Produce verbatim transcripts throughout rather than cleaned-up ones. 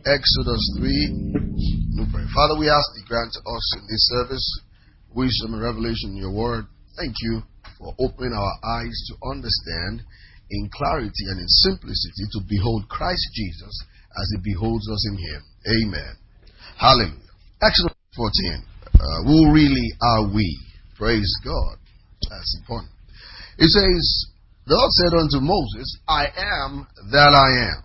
Exodus three. We pray. Father, we ask thee grant to us in this service wisdom and revelation in your word. Thank you for opening our eyes to understand in clarity and in simplicity to behold Christ Jesus as he beholds us in him. Amen. Hallelujah. Exodus fourteen. Uh, who really are we? Praise God. That's important. It says, the Lord said unto Moses, I am that I am.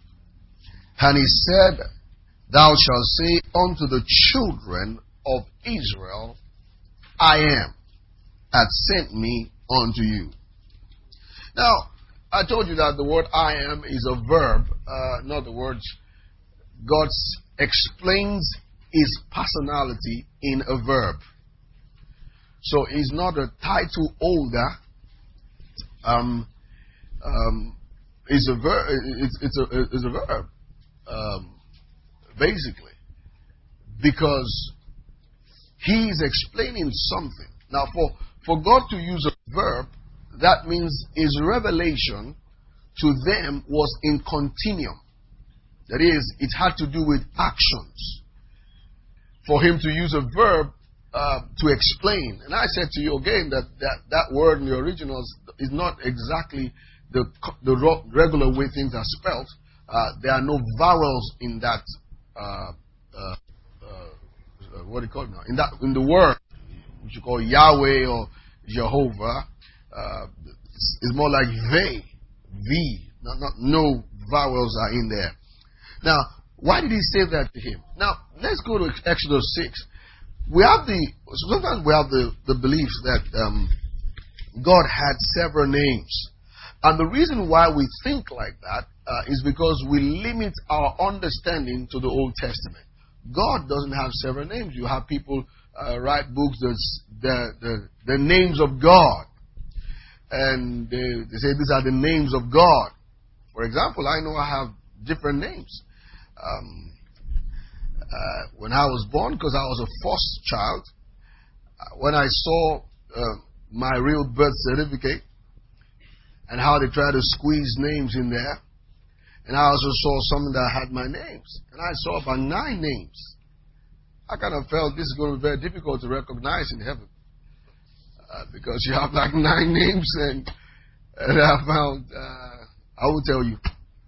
And he said, thou shalt say unto the children of Israel, I am, hath sent me unto you. Now, I told you that the word I am is a verb, uh, not the words. God explains his personality in a verb. So he's not a title holder. Um, um, it's a verb. It's, it's a it's a verb, um, basically, because he's explaining something. Now, for for God to use a verb, that means his revelation to them was in continuum. That is, it had to do with actions. For him to use a verb uh, to explain, and I said to you again that that, that word in the originals is not exactly the the regular way things are spelled. Uh, there are no vowels in that. Uh, uh, uh, what do you call it now? In that in the word, which you call Yahweh or Jehovah, uh, it's, it's more like they, V. Not, not no vowels are in there. Now, why did he say that to him? Now, let's go to Exodus six. We have the sometimes we have the the belief that um, God had several names. And the reason why we think like that uh, is because we limit our understanding to the Old Testament. God doesn't have several names. You have people uh, write books that's the, the, the names of God. And they, they say these are the names of God. For example, I know I have different names. Um, uh, when I was born, because I was a foster child, uh, when I saw uh, my real birth certificate, and how they try to squeeze names in there. And I also saw something that had my names. And I saw about nine names. I kind of felt this is going to be very difficult to recognize in heaven. Uh, because you have like nine names, and, and I found, uh, I will tell you,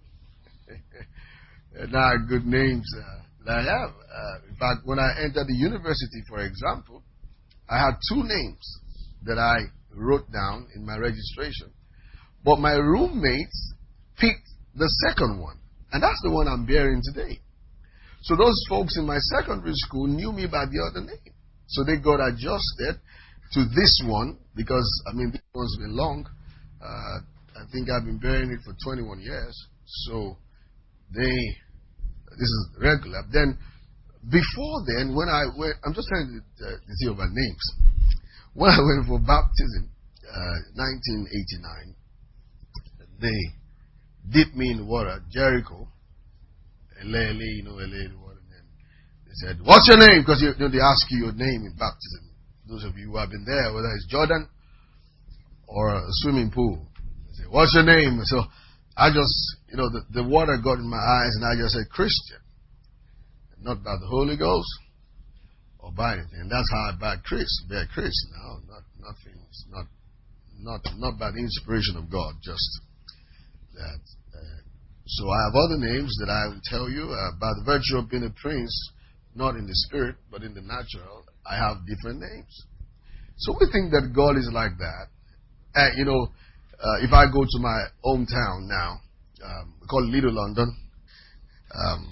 nine good names uh, that I have. Uh, in fact, when I entered the university, for example, I had two names that I wrote down in my registration. But my roommates picked the second one. And that's the one I'm bearing today. So those folks in my secondary school knew me by the other name. So they got adjusted to this one because, I mean, this one's been long. Uh, I think I've been bearing it for twenty-one years. So they, this is regular. Then, before then, when I went, I'm just trying to, uh, to see about names. When I went for baptism, uh, nineteen eighty-nine, they dipped me in the water, Jericho, L A, you know, L A, the water. And then they said, what's your name? Because you know, they ask you your name in baptism. Those of you who have been there, whether it's Jordan or a swimming pool. They say, what's your name? So I just, you know, the, the water got in my eyes and I just said, Christian. Not by the Holy Ghost or by anything. And that's how I bear Chris, bear Chris now. Not, nothing, it's not, not, not by the inspiration of God, just that. Uh, so I have other names that I will tell you uh, by the virtue of being a prince, not in the spirit, but in the natural. I have different names. So we think that God is like that. Uh, you know, uh, if I go to my hometown now, um, we call it Little London. Um,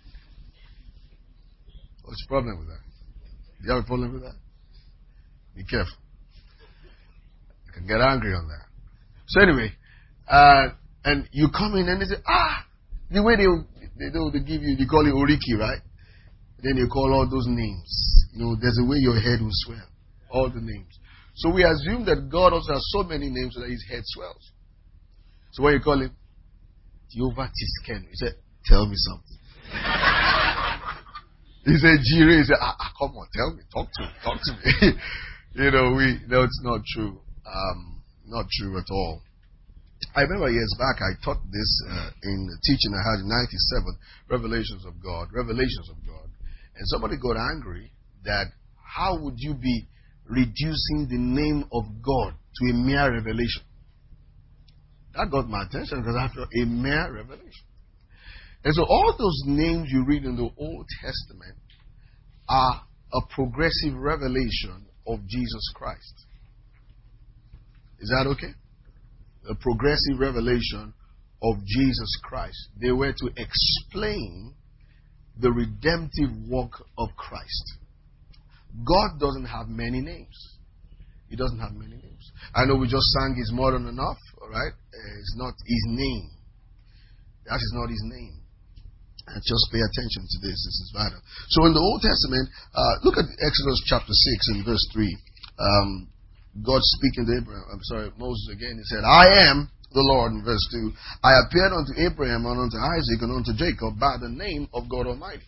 what's the problem with that? Do you have a problem with that? Be careful. I can get angry on that. So anyway, uh, and you come in and they say, ah, the way they they, they give you, they call it Oriki, right? Then you call all those names. You know, there's a way your head will swell. All the names. So we assume that God also has so many names that his head swells. So when you call him Jehovah Tiskenu, he said, tell me something. He said, Jireh, he said, ah, ah, come on, tell me, talk to me, talk to me. You know, we, no, it's not true. Um, not true at all. I remember years back I taught this uh, in the teaching I had in ninety-seven, Revelations of God, Revelations of God. And somebody got angry that how would you be reducing the name of God to a mere revelation? That got my attention because I felt a mere revelation. And so all those names you read in the Old Testament are a progressive revelation of Jesus Christ. Is that okay? A progressive revelation of Jesus Christ. They were to explain the redemptive work of Christ. God doesn't have many names. He doesn't have many names. I know we just sang He's more than enough, all right? Uh, it's not His name. That is not His name. And just pay attention to this. This is vital. So in the Old Testament, uh, look at Exodus chapter six and verse three. Um, God speaking to Abraham, I'm sorry, Moses again, he said, I am the Lord, in verse two. I appeared unto Abraham and unto Isaac and unto Jacob by the name of God Almighty.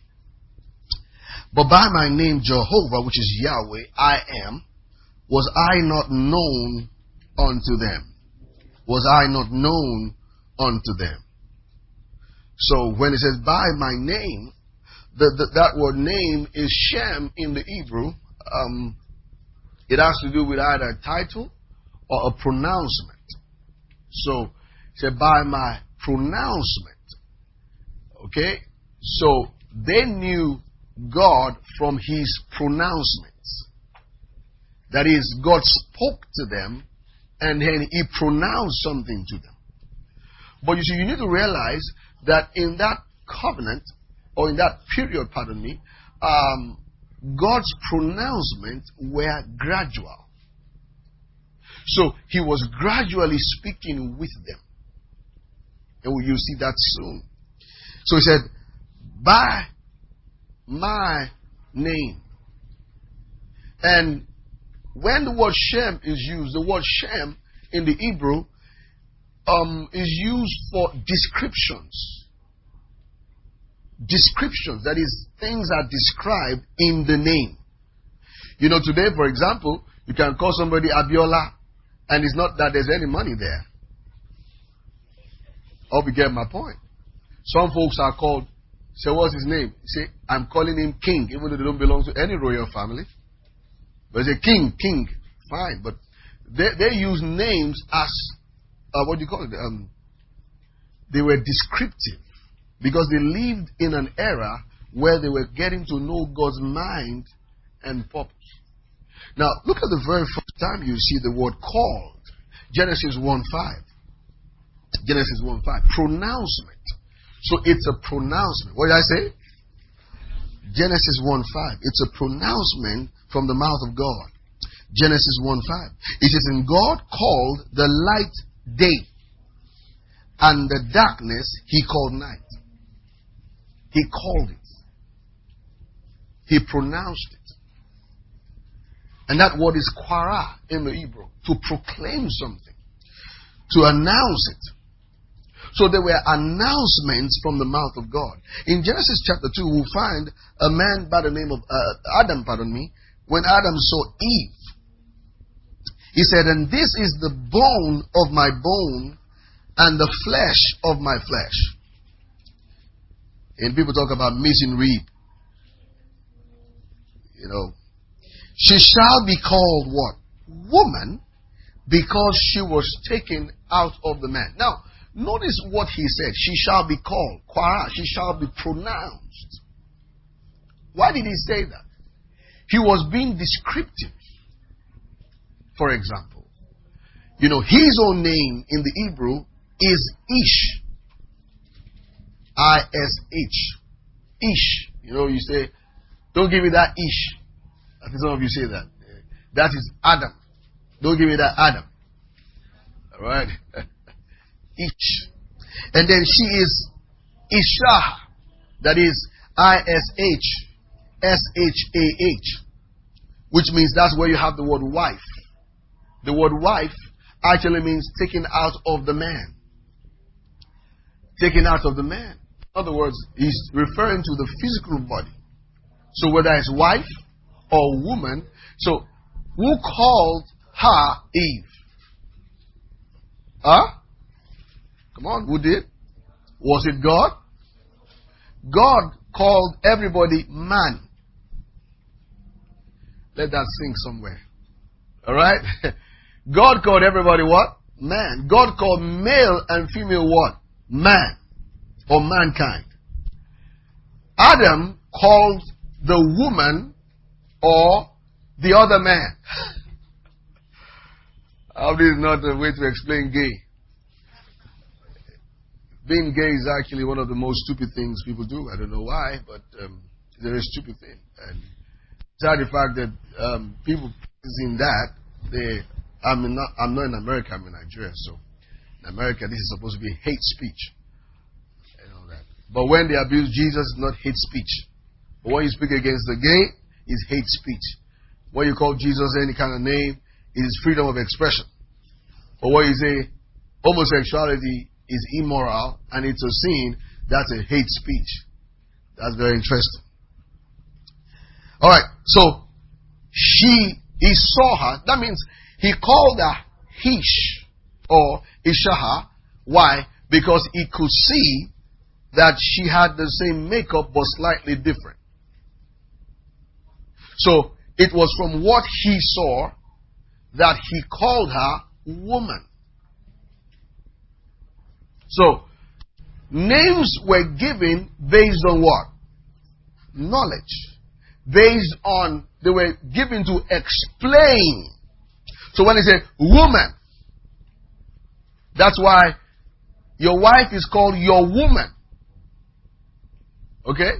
But by my name Jehovah, which is Yahweh, I am, was I not known unto them? Was I not known unto them? So when it says by my name, the, the, that word name is Shem in the Hebrew. Um, it has to do with either a title or a pronouncement. So, it said by my pronouncement. Okay? So, they knew God from His pronouncements. That is, God spoke to them and then He pronounced something to them. But you see, you need to realize that in that covenant, or in that period, pardon me, um, God's pronouncements were gradual. So He was gradually speaking with them. And you'll see that soon. So He said, by my name. And when the word Shem is used, the word Shem in the Hebrew um, is used for descriptions. Descriptions, that is, things are described in the name. You know, today, for example, you can call somebody Abiola, and it's not that there's any money there. Hope you get my point. Some folks are called, say, what's his name? Say, I'm calling him King, even though they don't belong to any royal family. But they say King, King, fine. But they, they use names as, uh, what do you call it? Um, they were descriptive. Because they lived in an era where they were getting to know God's mind and purpose. Now, look at the very first time you see the word called. Genesis one five. Genesis one five. Pronouncement. So it's a pronouncement. What did I say? Genesis one five. It's a pronouncement from the mouth of God. Genesis one five. It is in God called the light day, and the darkness He called night. He called it. He pronounced it. And that word is quara in the Hebrew. To proclaim something. To announce it. So there were announcements from the mouth of God. In Genesis chapter two, we'll find a man by the name of uh, Adam, pardon me, when Adam saw Eve. He said, and this is the bone of my bone and the flesh of my flesh. And people talk about missing rib. You know. She shall be called what? Woman, because she was taken out of the man. Now, notice what he said. She shall be called. Quara. She shall be pronounced. Why did he say that? He was being descriptive. For example, you know, his own name in the Hebrew is Ish. I S H. Ish. You know, you say, don't give me that Ish. I think some of you say that. That is Adam. Don't give me that Adam. Alright? Ish. And then she is Isha. That is I S H S H A H. Which means that's where you have the word wife. The word wife actually means taken out of the man. Taken out of the man. In other words, he's referring to the physical body. So whether it's wife or woman, so who called her Eve? Huh? Come on, who did? Was it God? God called everybody man. Let that sink somewhere. Alright? God called everybody what? Man. God called male and female what? Man. Or mankind. Adam called the woman or the other man. How this is not a way to explain gay. Being gay is actually one of the most stupid things people do. I don't know why, but um, it's a very stupid thing. And besides the fact that um, people in that, they, I'm not, I'm not in America, I'm in Nigeria. So in America, this is supposed to be hate speech. You know that. But when they abuse Jesus, it's not hate speech. But when you speak against the gay, it's hate speech. When you call Jesus any kind of name, it is freedom of expression. But when you say homosexuality is immoral and it's a sin, that's a hate speech. That's very interesting. Alright, so she, he saw her. That means he called her Hish or Ishaha. Why? Because he could see that she had the same makeup but slightly different. So it was from what he saw that he called her woman. So names were given based on what? Knowledge. Based on, they were given to explain. So when they say woman, that's why your wife is called your woman. Okay?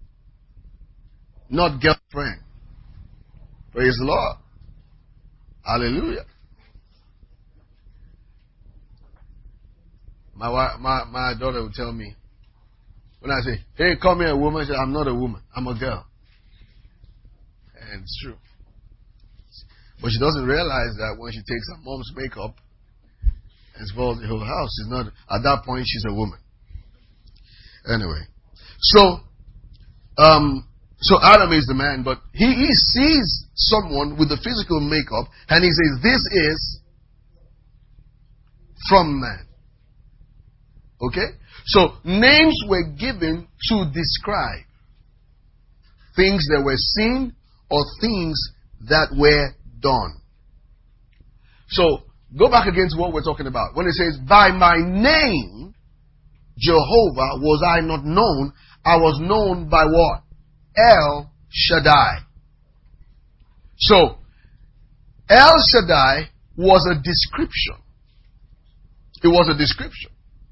Not girlfriend. Praise the Lord. Hallelujah. My wife, my, my daughter will tell me, when I say, hey, come here, woman, she says, I'm not a woman, I'm a girl. And it's true. But she doesn't realize that when she takes her mom's makeup and spoils the whole house, she's not, at that point, she's a woman. Anyway. So, um, so Adam is the man, but he, he sees someone with the physical makeup and he says, this is from man. Okay? So, names were given to describe things that were seen or things that were done. So, go back again to what we're talking about. When it says, by my name, Jehovah, was I not known? I was known by what? El Shaddai. So, El Shaddai was a description. It was a description.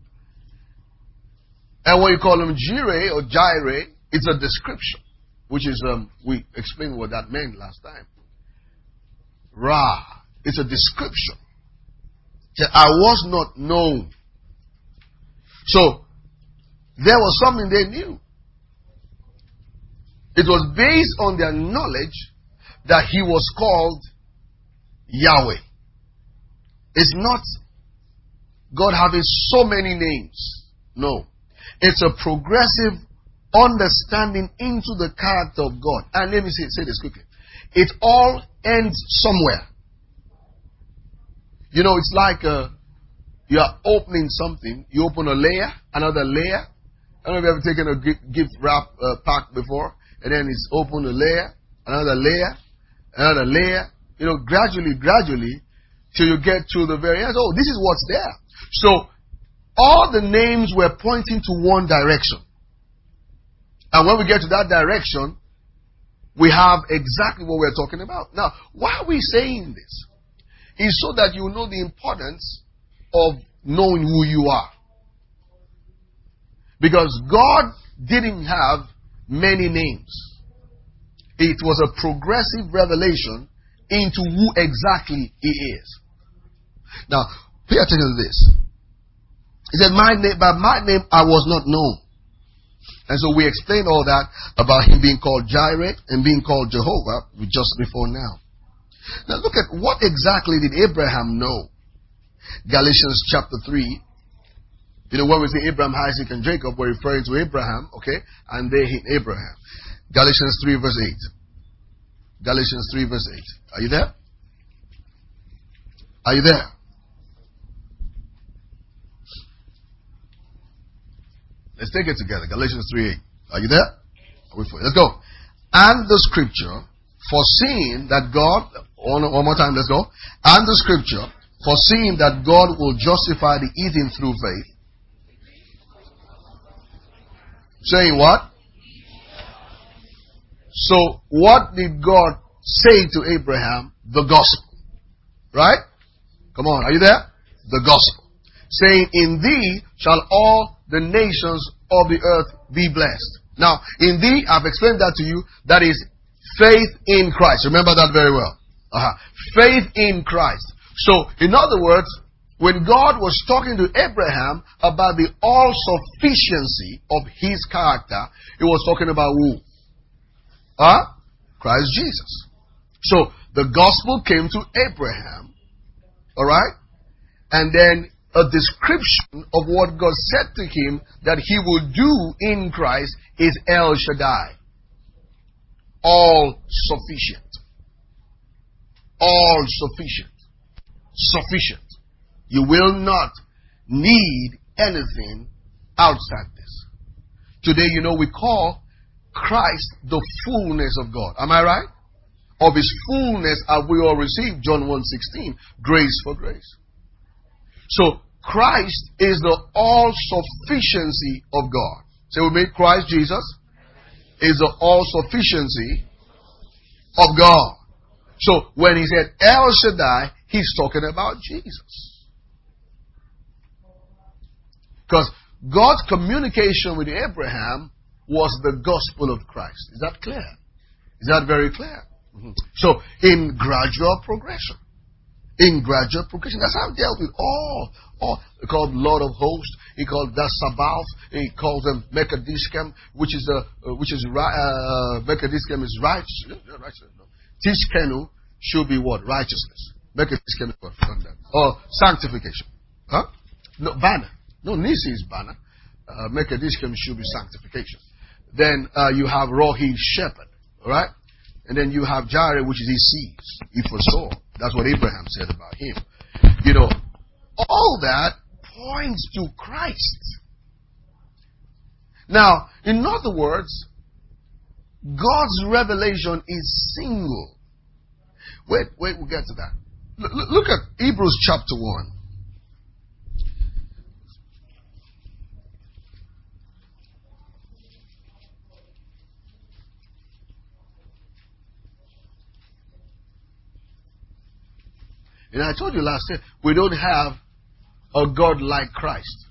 And when you call him Jireh or Jireh, it's a description. Which is, um, we explained what that meant last time. Ra, it's a description. I was not known. So, there was something they knew. It was based on their knowledge that he was called Yahweh. It's not God having so many names. No. It's a progressive understanding into the character of God. And let me say, say this quickly. It all ends somewhere. You know, it's like uh, you are opening something. You open a layer, another layer. I don't know if you've ever taken a gift wrap uh, pack before. And then it's open a layer, another layer, another layer. You know, gradually, gradually, till you get to the very end. Oh, this is what's there. So, all the names were pointing to one direction. And when we get to that direction, we have exactly what we're talking about. Now, why are we saying this? It's so that you know the importance of knowing who you are. Because God didn't have many names. It was a progressive revelation into who exactly He is. Now, pay attention to this. He said, my name, by my name I was not known. And so we explained all that about him being called Jireh and being called Jehovah just before now. Now look at what exactly did Abraham know. Galatians chapter three. You know, when we say Abraham, Isaac, and Jacob, we're referring to Abraham, okay? And they hit Abraham. Galatians three verse eight. Galatians three verse eight. Are you there? Are you there? Let's take it together. Galatians three eight. Are you there? Are we for it? Let's go. And the scripture, foreseeing that God, one, one more time, let's go. And the scripture, foreseeing that God will justify the heathen through faith. Saying what? So, what did God say to Abraham? The gospel. Right? Come on, are you there? The gospel. Saying, in thee shall all the nations of the earth be blessed. Now, in thee, I've explained that to you. That is faith in Christ. Remember that very well. Uh-huh. Faith in Christ. So, in other words, when God was talking to Abraham about the all-sufficiency of his character, he was talking about who? Huh? Christ Jesus. So, the gospel came to Abraham. Alright? And then a description of what God said to him that he would do in Christ is El Shaddai. All sufficient. All sufficient. Sufficient. You will not need anything outside this. Today, you know, we call Christ the fullness of God. Am I right? Of his fullness have we all received. John one sixteen. Grace for grace. So, Christ is the all-sufficiency of God. So we make Christ Jesus is the all-sufficiency of God. So, when he said El Shaddai, he's talking about Jesus. Because God's communication with Abraham was the gospel of Christ. Is that clear? Is that very clear? Mm-hmm. So, in gradual progression. In gradual progression. That's how he dealt with all. all he called Lord of Hosts. He called the Sabaoth. He called them Mekadishkem, which is the uh, which is uh, Mekadishkem is righteous. No. Tishkenu should be what? Righteousness. Mekadishkem is what? Or sanctification. Huh? No, banner. No, Nisi is banner. Uh, Mekadishkem should be sanctification. Then uh, you have Rohi shepherd. Alright? And then you have Jireh, which is his seeds. He foresaw. That's what Abraham said about him. You know, all that points to Christ. Now, in other words, God's revelation is single. Wait, wait, we'll get to that. L- look at Hebrews chapter one. And I told you last year, we don't have a God like Christ.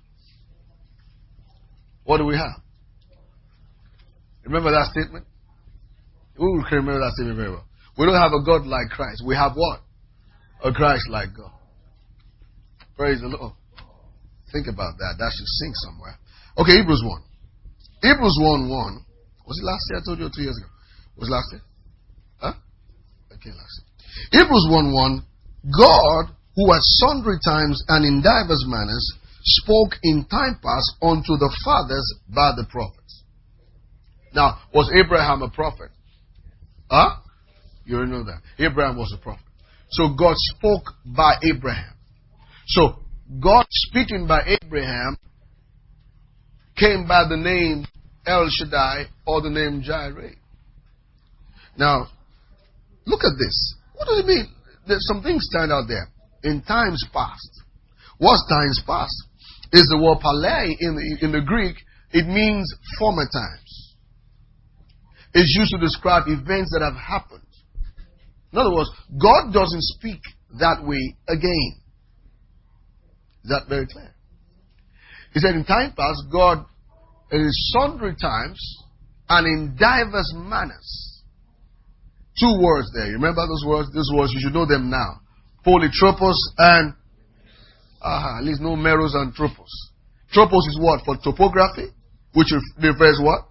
What do we have? Remember that statement? Who can remember that statement very well? We don't have a God like Christ. We have what? A Christ like God. Praise the Lord. Think about that. That should sink somewhere. Okay, Hebrews one. Hebrews one one. Was it last year? I told you two years ago. Was it last year? Huh? Okay, last year. Hebrews one one. God, who at sundry times and in divers manners spoke in time past unto the fathers by the prophets. Now, was Abraham a prophet? Huh? You already know that. Abraham was a prophet. So God spoke by Abraham. So God speaking by Abraham came by the name El Shaddai or the name Jireh. Now, look at this. What does it mean? There's some things stand out there. In times past. What's times past? Is the word palei in the, in the Greek. It means former times. It's used to describe events that have happened. In other words, God doesn't speak that way again. Is that very clear? He said in time past, God in sundry times and in diverse manners. Two words there. You remember those words? Those words, you should know them now. Polytropos and, uh, at least no meros and tropos. Tropos is what? For topography, which refers what?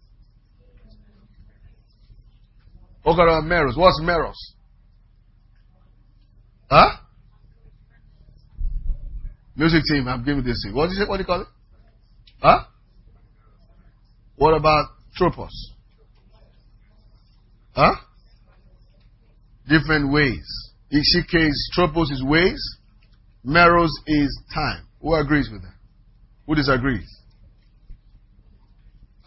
Okay, meros. What's meros? Huh? Music team, I'm giving this thing. What do you say? What do you call it? Huh? What about tropos? Huh? Different ways. In this case, tropos is ways. Meros is time. Who agrees with that? Who disagrees?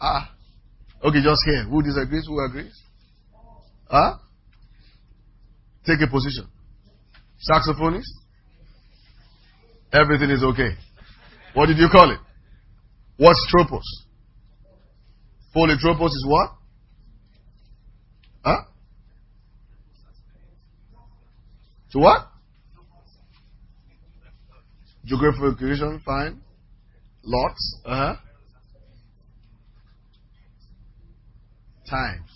Ah. Okay, just here. Who disagrees? Who agrees? Huh? Take a position. Saxophonist? Everything is okay. What did you call it? What's tropos? Polytropos is what? Huh? To what? Geographical location, fine. Lots, uh-huh. Times.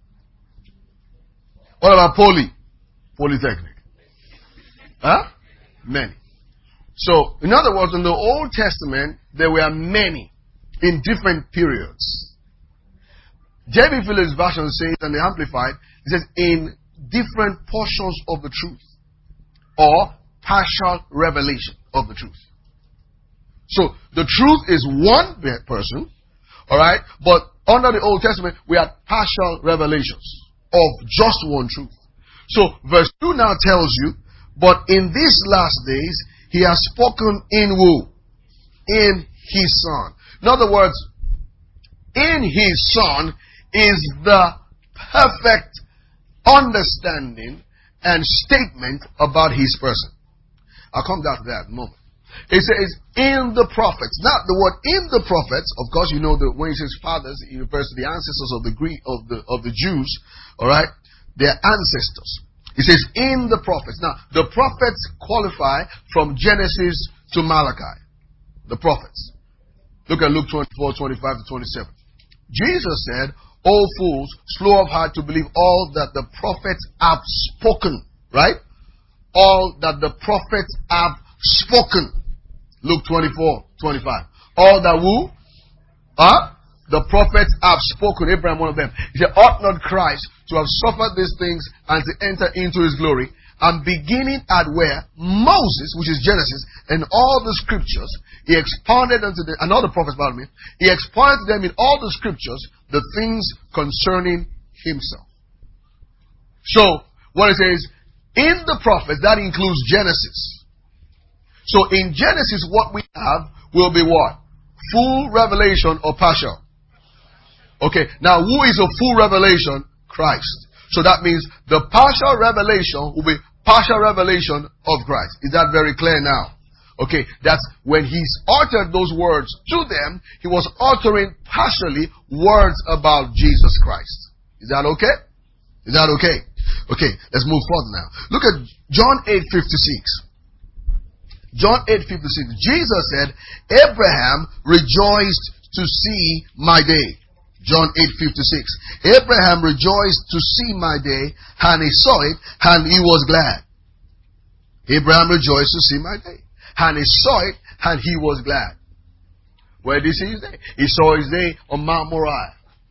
What about poly? Polytechnic. Huh? Many. So, in other words, in the Old Testament, there were many in different periods. J B Phillips' version says, and the Amplified, it says, in different portions of the truth, or partial revelation of the truth. So, the truth is one person, alright, but under the Old Testament, we have partial revelations of just one truth. So, verse two now tells you, but in these last days, he has spoken in who? In his Son. In other words, in his Son is the perfect understanding and statement about his person. I'll come down to that in a moment. It says, in the prophets. Now, the word in the prophets, of course, you know that when he says fathers, he refers to the ancestors of the Greek, of the, of the Jews, alright? Their ancestors. He says, in the prophets. Now, the prophets qualify from Genesis to Malachi. The prophets. Look at Luke twenty-four, twenty-five to twenty-seven. Jesus said, O fools, slow of heart to believe all that the prophets have spoken. Right? All that the prophets have spoken. Luke twenty-four, twenty-five. All that who? Huh? The prophets have spoken. Abraham, one of them. He said, ought not Christ to have suffered these things and to enter into his glory? And beginning at where? Moses, which is Genesis, and all the scriptures, he expounded unto them, and all the prophets, pardon me, he expounded to them in all the scriptures the things concerning himself. So, what it says, in the prophets, that includes Genesis. So, in Genesis, what we have will be what? Full revelation or partial? Okay, now who is a full revelation? Christ. So that means the partial revelation will be partial revelation of Christ. Is that very clear now? Okay, that's when he's uttered those words to them, he was uttering partially words about Jesus Christ. Is that okay? Is that okay? Okay, let's move further now. Look at John eight fifty-six. John eight fifty-six. Jesus said, Abraham rejoiced to see my day. John eight fifty-six. Abraham rejoiced to see my day, and he saw it, and he was glad. Abraham rejoiced to see my day, and he saw it, and he was glad. Where did he see his day? He saw his day on Mount Moriah.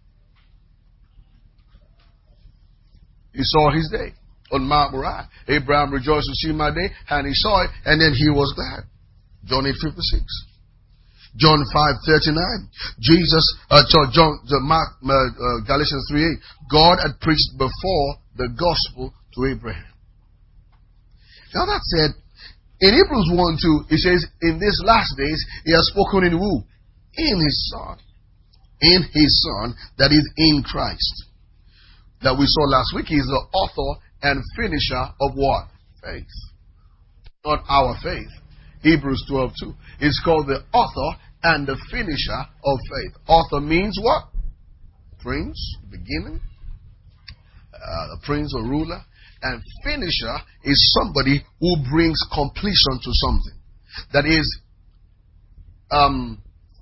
He saw his day on Mount Moriah. Abraham rejoiced to see my day, and he saw it, and then he was glad. John eight fifty-six. John five thirty-nine. Jesus, uh, John, the Mark, uh, uh, Galatians three eight. God had preached before the gospel to Abraham. Now that said, in Hebrews one two, it says, in these last days, he has spoken in who? In his Son. In his Son, that is in Christ. That we saw last week, he is the author and finisher of what? Faith. Not our faith. Hebrews twelve two. It's called the author and the finisher of faith. Author means what? Prince, beginning, uh, a prince or ruler. And finisher is somebody who brings completion to something. That is, um,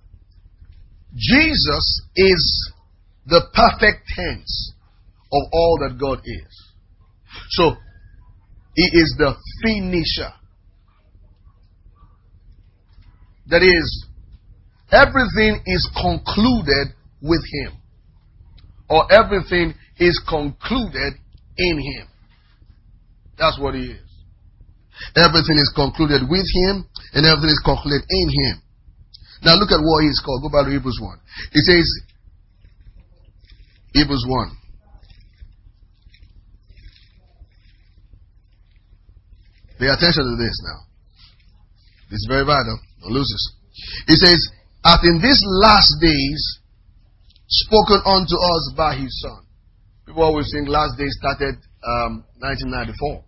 Jesus is the perfect tense of all that God is. So, he is the finisher. That is, everything is concluded with him. Or everything is concluded in him. That's what he is. Everything is concluded with him, and everything is concluded in him. Now look at what he is called. Go back to Hebrews one. It says, Hebrews one. Pay attention to this now. This is very vital. Don't lose this. It says, as in these last days spoken unto us by his Son. People always think last day started um, nineteen ninety-four.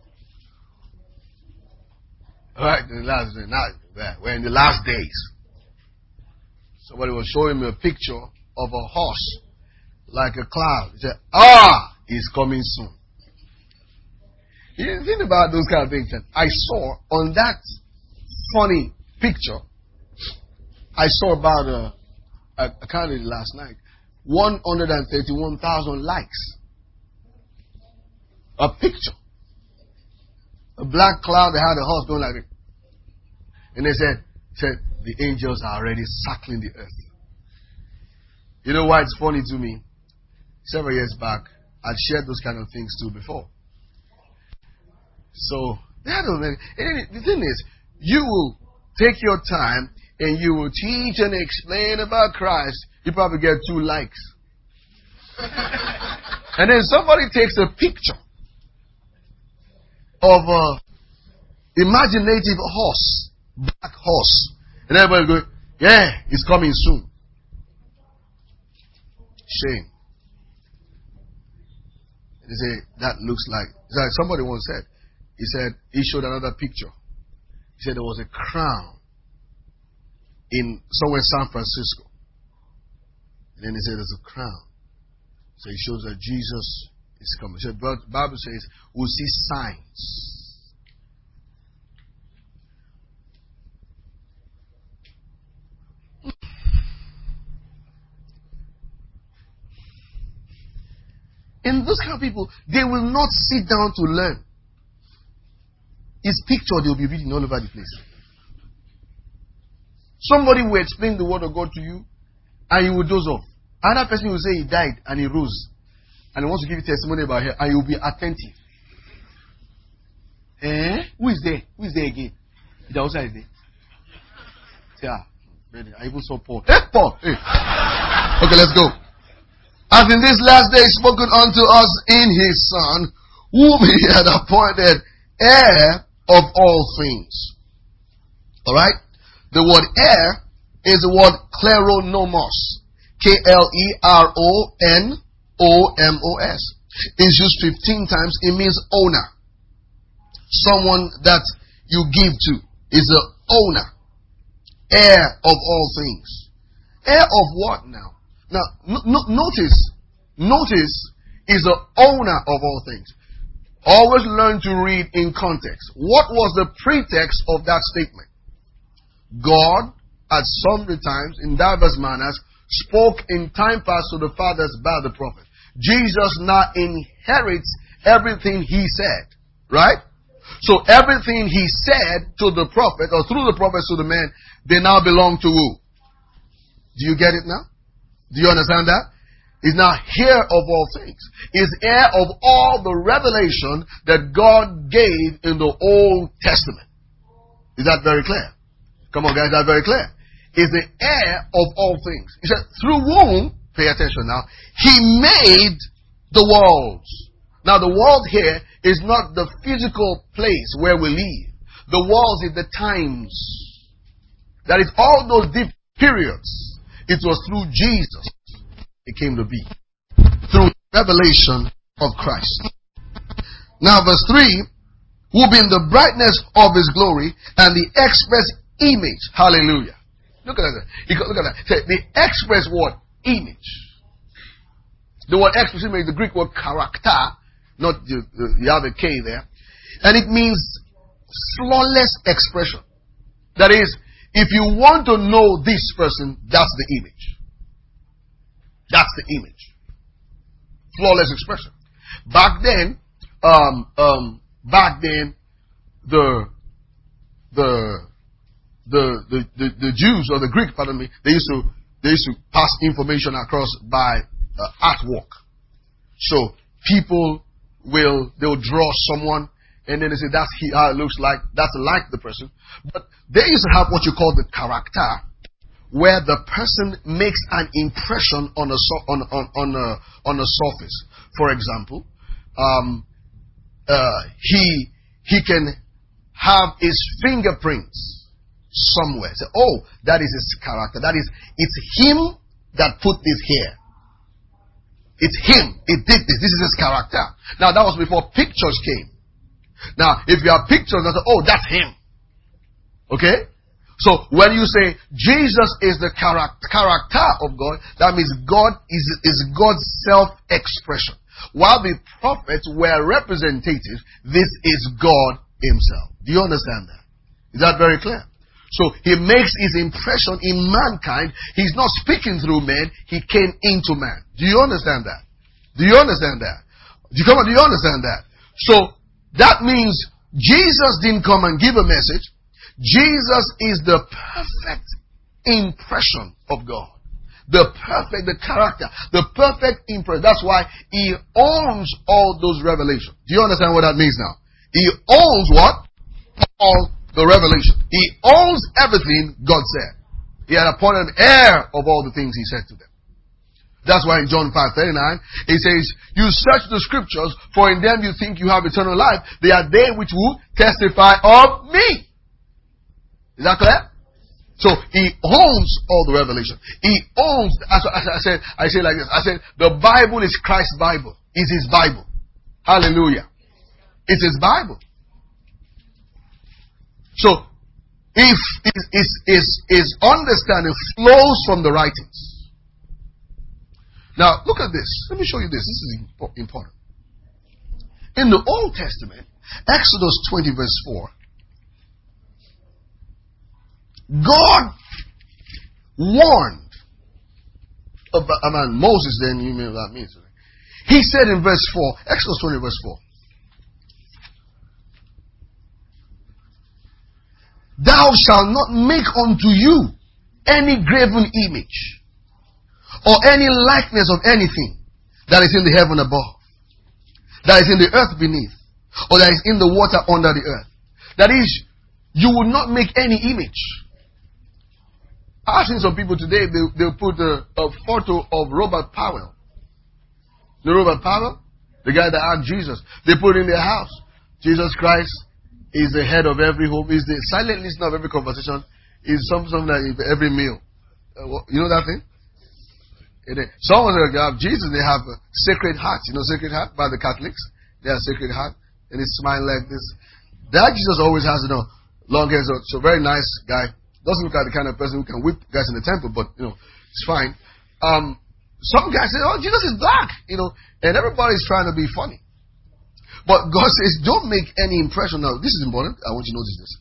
Right? In the last, not, we're in the last days. Somebody was showing me a picture of a horse like a cloud. He said, ah, he's coming soon. You didn't think about those kind of things. I saw on that funny picture, I saw about a, I, I counted it last night, one hundred thirty-one thousand likes. A picture. A black cloud that had a horse going like it. And they said, said, the angels are already circling the earth. You know why it's funny to me? Several years back, I'd shared those kind of things too before. So, that the thing is, you will take your time and you will teach and explain about Christ. You probably get two likes. And then somebody takes a picture of a imaginative horse, black horse. And everybody going, yeah, it's coming soon. Shame. They say, that looks like, it's like somebody once said, he said, he showed another picture. He said there was a crown in somewhere in San Francisco. And then he said there's a crown. So he shows that Jesus is coming. So the Bible says we'll see signs. And those kind of people, they will not sit down to learn. His picture, they'll be reading all over the place. Somebody will explain the word of God to you, and you will doze off. Another person will say he died and he rose, and he wants to give you testimony about him, and you'll be attentive. Eh? Who is there? Who is there again? The outside is there. Say, ah, I even saw Paul. Hey, Paul! Hey. Okay, let's go. As in this last day spoken unto us in his Son, whom he had appointed heir of all things. Alright? The word heir is the word kleronomos. K L E R O N O M O S. It's used fifteen times. It means owner. Someone that you give to is the owner. Heir of all things. Heir of what now? Now, no, no, notice, notice is the owner of all things. Always learn to read in context. What was the pretext of that statement? God, at sundry times, in diverse manners, spoke in time past to the fathers by the prophet. Jesus now inherits everything he said. Right? So everything he said to the prophet, or through the prophets to the man, they now belong to who? Do you get it now? Do you understand that? He's now heir of all things. He's heir of all the revelation that God gave in the Old Testament. Is that very clear? Come on guys, that's very clear. He's the heir of all things. He said, through whom, pay attention now, he made the worlds. Now the world here is not the physical place where we live. The worlds is the times. That is all those deep periods. It was through Jesus it came to be. Through revelation of Christ. Now verse three, who being the brightness of his glory and the express image. Hallelujah. Look at that. Look at that. The express word, image. The word express image, the Greek word character, not the, you have a K there. And it means flawless expression. That is, if you want to know this person, that's the image. That's the image. Flawless expression. Back then, um, um, back then, the, the, the, the, the, the Jews or the Greek, pardon me, they used to, they used to pass information across by uh, artwork. So people will, they'll draw someone and then they say that's he, how it looks like, that's like the person. But they used to have what you call the character, where the person makes an impression on a on on on a on a surface. For example, um, uh, he he can have his fingerprints somewhere. Say, oh, that is his character. That is, it's him that put this here. It's him. It did this. This is his character. Now that was before pictures came. Now, if you have pictures, that's, oh, that's him. Okay? So when you say Jesus is the charac- character of God, that means God is, is God's self-expression. While the prophets were representative, this is God himself. Do you understand that? Is that very clear? So he makes his impression in mankind. He's not speaking through men. He came into man. Do you understand that? Do you understand that? Do you come on? Do you understand that? So that means Jesus didn't come and give a message. Jesus is the perfect impression of God. The perfect, the character, the perfect impression. That's why he owns all those revelations. Do you understand what that means now? He owns what? All the revelation. He owns everything God said. He had appointed an heir of all the things he said to them. That's why in John five thirty-nine, he says, you search the scriptures, for in them you think you have eternal life. They are they which will testify of me. Is that clear? So he owns all the revelation. He owns, as I said, I say like this. I said, the Bible is Christ's Bible. It's his Bible. Hallelujah. It's his Bible. So, if his, his, his understanding flows from the writings. Now, look at this. Let me show you this. This is important. In the Old Testament, Exodus twenty verse four, God warned about, about Moses, then you mean about me. He said in verse four, Exodus twenty verse four, thou shalt not make unto you any graven image or any likeness of anything that is in the heaven above, that is in the earth beneath, or that is in the water under the earth. That is, you will not make any image. I've seen some people today, they, they'll put a, a photo of Robert Powell. The Robert Powell? The guy that asked Jesus. They put it in their house. Jesus Christ is the head of every home. Is the silent listener of every conversation. Is some, something like every meal. Uh, what, you know that thing? Someone said, uh, Jesus, they have a Sacred Heart. You know Sacred Heart by the Catholics? They have Sacred Heart. And he smiles like this. That Jesus always has, you know, long hair. So, so very nice guy. Doesn't look like the kind of person who can whip guys in the temple, but, you know, it's fine. Um, some guys say, oh, Jesus is black, you know, and everybody's trying to be funny. But God says, don't make any impression. Now, this is important. I want you to notice this.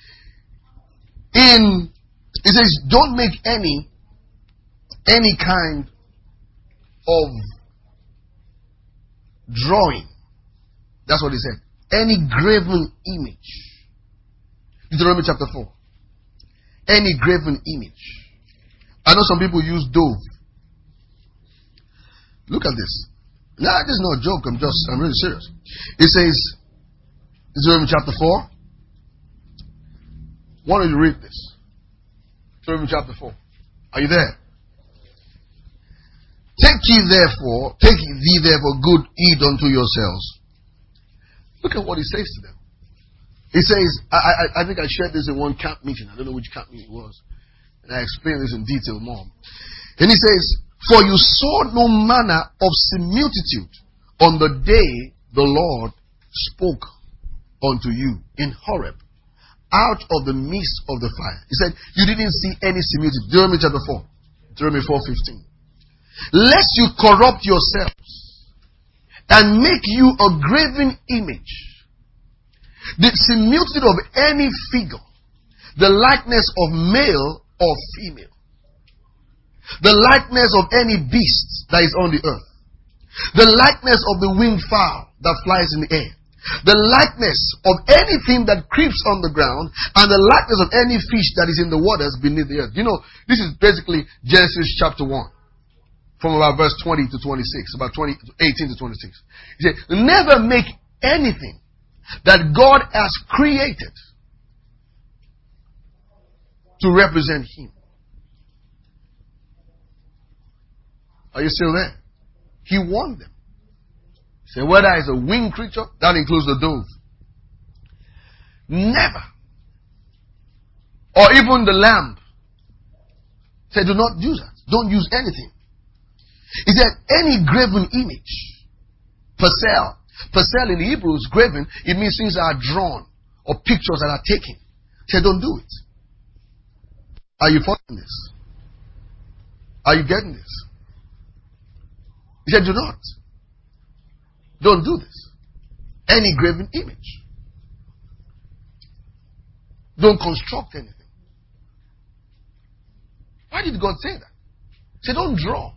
In, it says, don't make any, any kind of drawing. That's what he said. Any graven image. Deuteronomy chapter four. Any graven image. I know some people use dove. Look at this. Nah, this is not a joke. I'm just, I'm really serious. It says, Deuteronomy chapter four. Why don't you read this? Deuteronomy chapter four. Are you there? Take ye therefore, take ye therefore good heed unto yourselves. Look at what he says to them. He says, I, I, I think I shared this in one camp meeting. I don't know which camp meeting it was. And I explained this in detail more. And he says, for you saw no manner of similitude on the day the Lord spoke unto you in Horeb, out of the midst of the fire. He said, you didn't see any similitude. Deuteronomy chapter four. Deuteronomy four fifteen. Lest you corrupt yourselves and make you a graven image, the similitude of any figure, the likeness of male or female, the likeness of any beast that is on the earth, the likeness of the winged fowl that flies in the air, the likeness of anything that creeps on the ground, and the likeness of any fish that is in the waters beneath the earth. You know, this is basically Genesis chapter one. From about verse twenty to twenty-six, about twenty, eighteen to twenty-six. He said, never make anything that God has created to represent Him. Are you still there? He warned them. He said, whether it's a winged creature, that includes the dove. Never. Or even the lamb. He said, do not do that. Don't use anything. He said, any graven image. Pasel. Pasel in the Hebrew is graven. It means things that are drawn or pictures that are taken. He said, don't do it. Are you following this? Are you getting this? He said, do not. Don't do this. Any graven image. Don't construct anything. Why did God say that? He said, don't draw.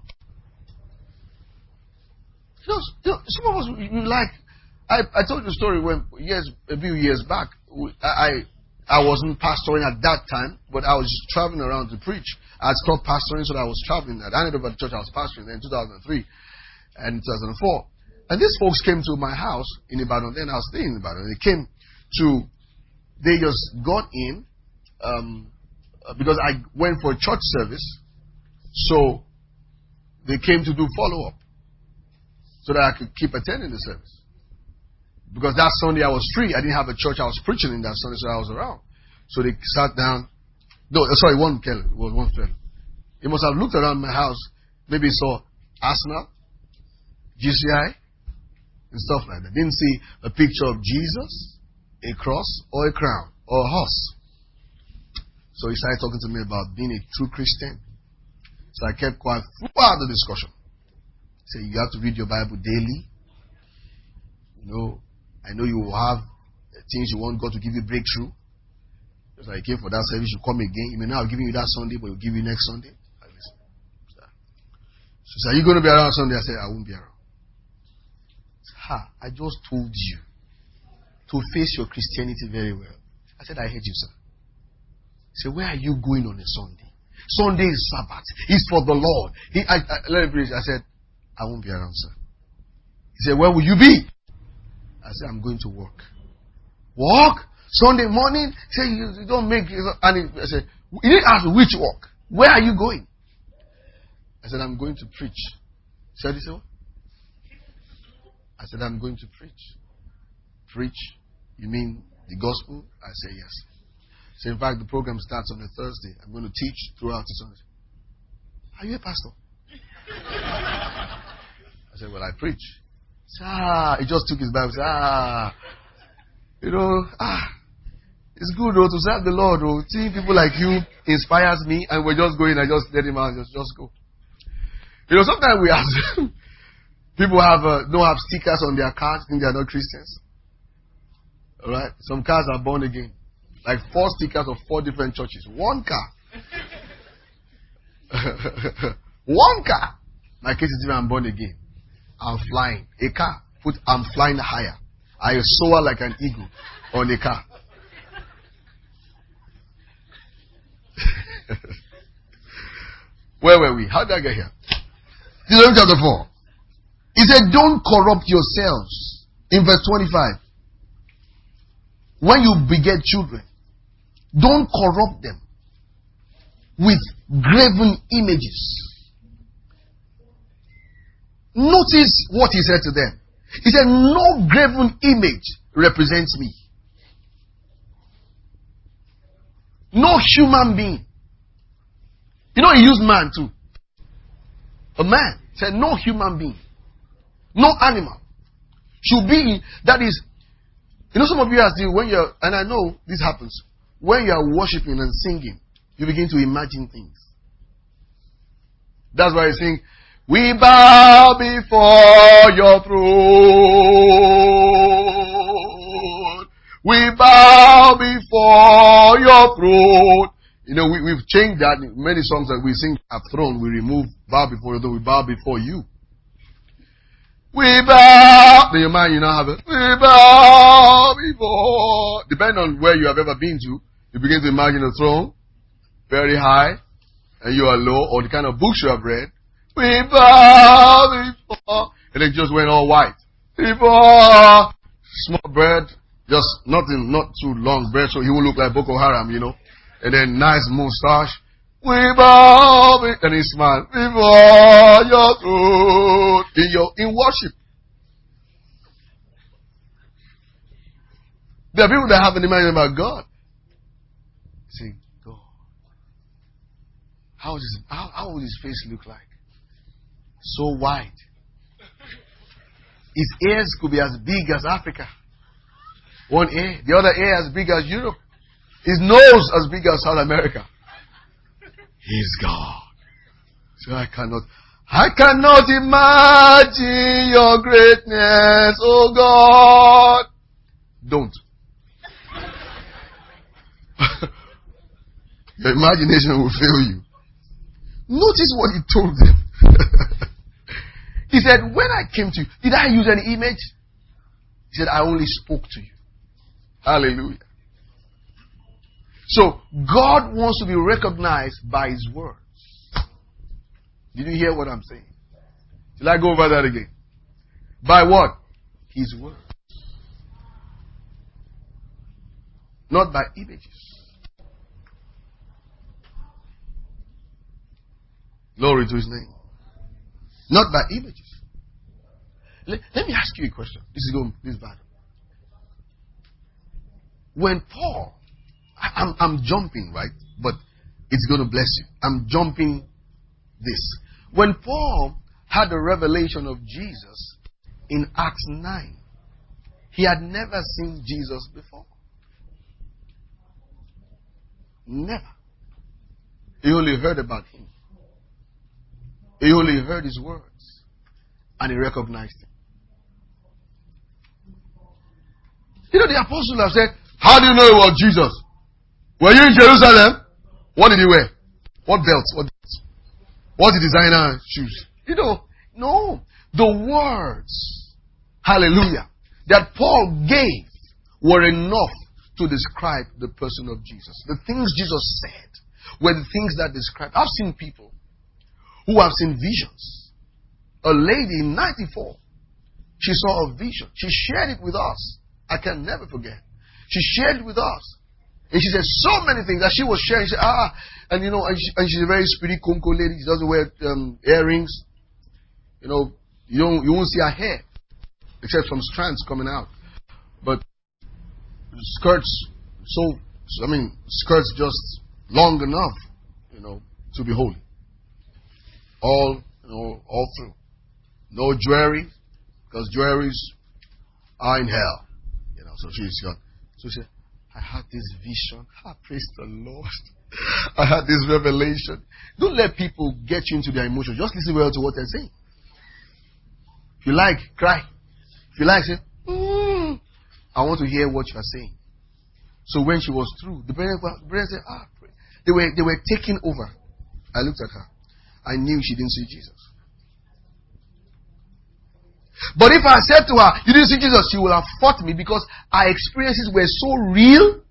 You know, you know, some of us, you like, I, I told you a story when, years, a few years back, I, I wasn't pastoring at that time, but I was just traveling around to preach. I had stopped pastoring, so I was traveling. I ended up at the church I was pastoring then in two thousand three and two thousand four. And these folks came to my house in Ibadan, then I was staying in Ibadan. They came to, they just got in, um, because I went for a church service, so they came to do follow-up so that I could keep attending the service. Because that Sunday I was free. I didn't have a church I was preaching in that Sunday, so I was around. So they sat down. No, sorry, one Kelly. It was one friend. He must have looked around my house. Maybe he saw Arsenal, G C I, and stuff like that. Didn't see a picture of Jesus, a cross, or a crown, or a horse. So he started talking to me about being a true Christian. So I kept quiet throughout the discussion. He said, you have to read your Bible daily. You know, I know you will have things you want God to give you breakthrough. Just like you came for that service, you come again. He may not have given you that Sunday, but he'll give you next Sunday. So he said, are you going to be around Sunday? I said, I won't be around. Said, ha, I just told you to face your Christianity very well. I said, I heard you, sir. He said, where are you going on a Sunday? Sunday is Sabbath. It's for the Lord. He, I, I, let me preach. I said, I won't be around, sir. He said, where will you be? I said, I'm going to work. Work? Sunday morning? Say, you, you don't make... And he, I said, he didn't ask which work. Where are you going? I said, I'm going to preach. He said, he said, what? I said, I'm going to preach. Preach? You mean the gospel? I said, yes. So in fact, the program starts on a Thursday. I'm going to teach throughout the Sunday. Are you a pastor? I said, well, I preach. He said, ah, he just took his Bible and said, ah, you know, ah, it's good though to serve the Lord. Though. Seeing people like you inspires me, and we're just going, I just let him out, just, just go. You know, sometimes we have, people have, uh, don't have stickers on their cars, think they are not Christians. Alright? Some cars are born again. Like four stickers of four different churches. One car. One car. My case is even I'm born again. I'm flying. A car. Put I'm flying higher. I soar like an eagle on a car. Where were we? How did I get here? Deuteronomy chapter four. He said, don't corrupt yourselves. In verse twenty-five. When you beget children, don't corrupt them with graven images. Notice what he said to them. He said, no graven image represents me. No human being. You know, he used man too. A man. He said, no human being. No animal. Should be, that is, you know, some of you are still, when you're, and I know this happens, when you are worshiping and singing, you begin to imagine things. That's why I sing, we bow before your throne. We bow before your throne. You know, we, we've changed that. In many songs that we sing at throne, we remove bow before your throne. We bow before you. We bow. Then your mind, you now have it. We bow before. Depending on where you have ever been to, you begin to imagine a throne, very high, and you are low, or the kind of books you have read. We bow before. And it just went all white. Before. Small bread, just nothing, not too long bread, so he will look like Boko Haram, you know. And then nice mustache. We bow before. And he smiled. Before your throne. In your, in worship. There are people that have an imagination about God. See, God. How, is, how, how would his face look like? So wide. His ears could be as big as Africa. One ear. The other ear as big as Europe. His nose as big as South America. He's God. So I cannot, I cannot imagine your greatness, oh God. Don't. Your imagination will fail you. Notice what he told them. He said, when I came to you, did I use any image? He said, I only spoke to you. Hallelujah. So, God wants to be recognized by His words. Did you hear what I'm saying? Shall I go over that again? By what? His words. Not by images. Glory to His name. Not by images. Let, let me ask you a question. This is going, this is bad. When Paul, I, I'm, I'm jumping, right? But it's going to bless you. I'm jumping this. When Paul had the revelation of Jesus in Acts nine, he had never seen Jesus before. Never. He only heard about Him. He only heard His words. And he recognized Him. You know, the apostles have said, how do you know it was Jesus? Were you in Jerusalem? What did he wear? What belt? What belt? What the designer shoes? You know, no. The words, hallelujah, that Paul gave were enough to describe the person of Jesus. The things Jesus said were the things that describe. I've seen people who have seen visions. A lady in ninety-four, she saw a vision. She shared it with us. I can never forget. She shared it with us. And she said so many things that she was sharing. She said, ah, and you know, and, she, and she's a very spirit conco lady. She doesn't wear um, earrings. You know, you don't, you won't see her hair except some strands coming out. But skirts, so, so I mean, skirts just long enough, you know, to be holy. All, you know, all through. No jewelry, because jewelries are in hell. You know, so she's got. So she said, I had this vision. Ah, praise the Lord. I had this revelation. Don't let people get you into their emotions. Just listen well to what they're saying. If you like, cry. If you like, say, mm, I want to hear what you are saying. So when she was through, the brother, the brother said, ah, pray. They were, they were taking over. I looked at her. I knew she didn't see Jesus. But if I said to her, you didn't see Jesus, she would have fought me because our experiences were so real.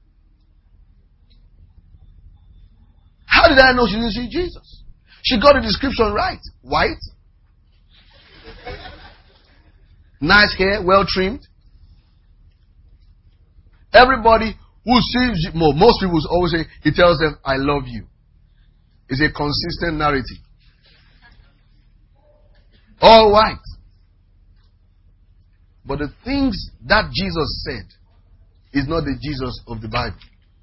How did I know she didn't see Jesus? She got the description right. White. Nice hair, well trimmed. Everybody who sees, most people always say, he tells them, I love you. It's a consistent narrative. All white. But the things that Jesus said is not the Jesus of the Bible.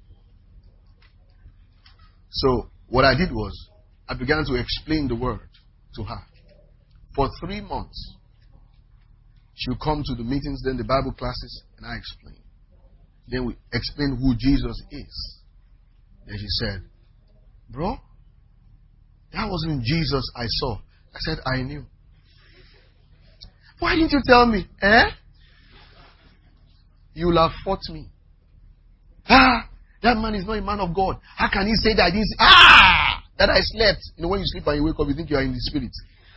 So what I did was, I began to explain the word to her. For three months, she would come to the meetings, then the Bible classes, and I explained. Then we explained who Jesus is. Then she said, bro, that wasn't Jesus I saw. I said, I knew. Why didn't you tell me? Eh? You will have fought me. Ah, that man is not a man of God. How can he say that I didn't see? Ah, that I slept. You know, when you sleep and you wake up, you think you are in the spirit.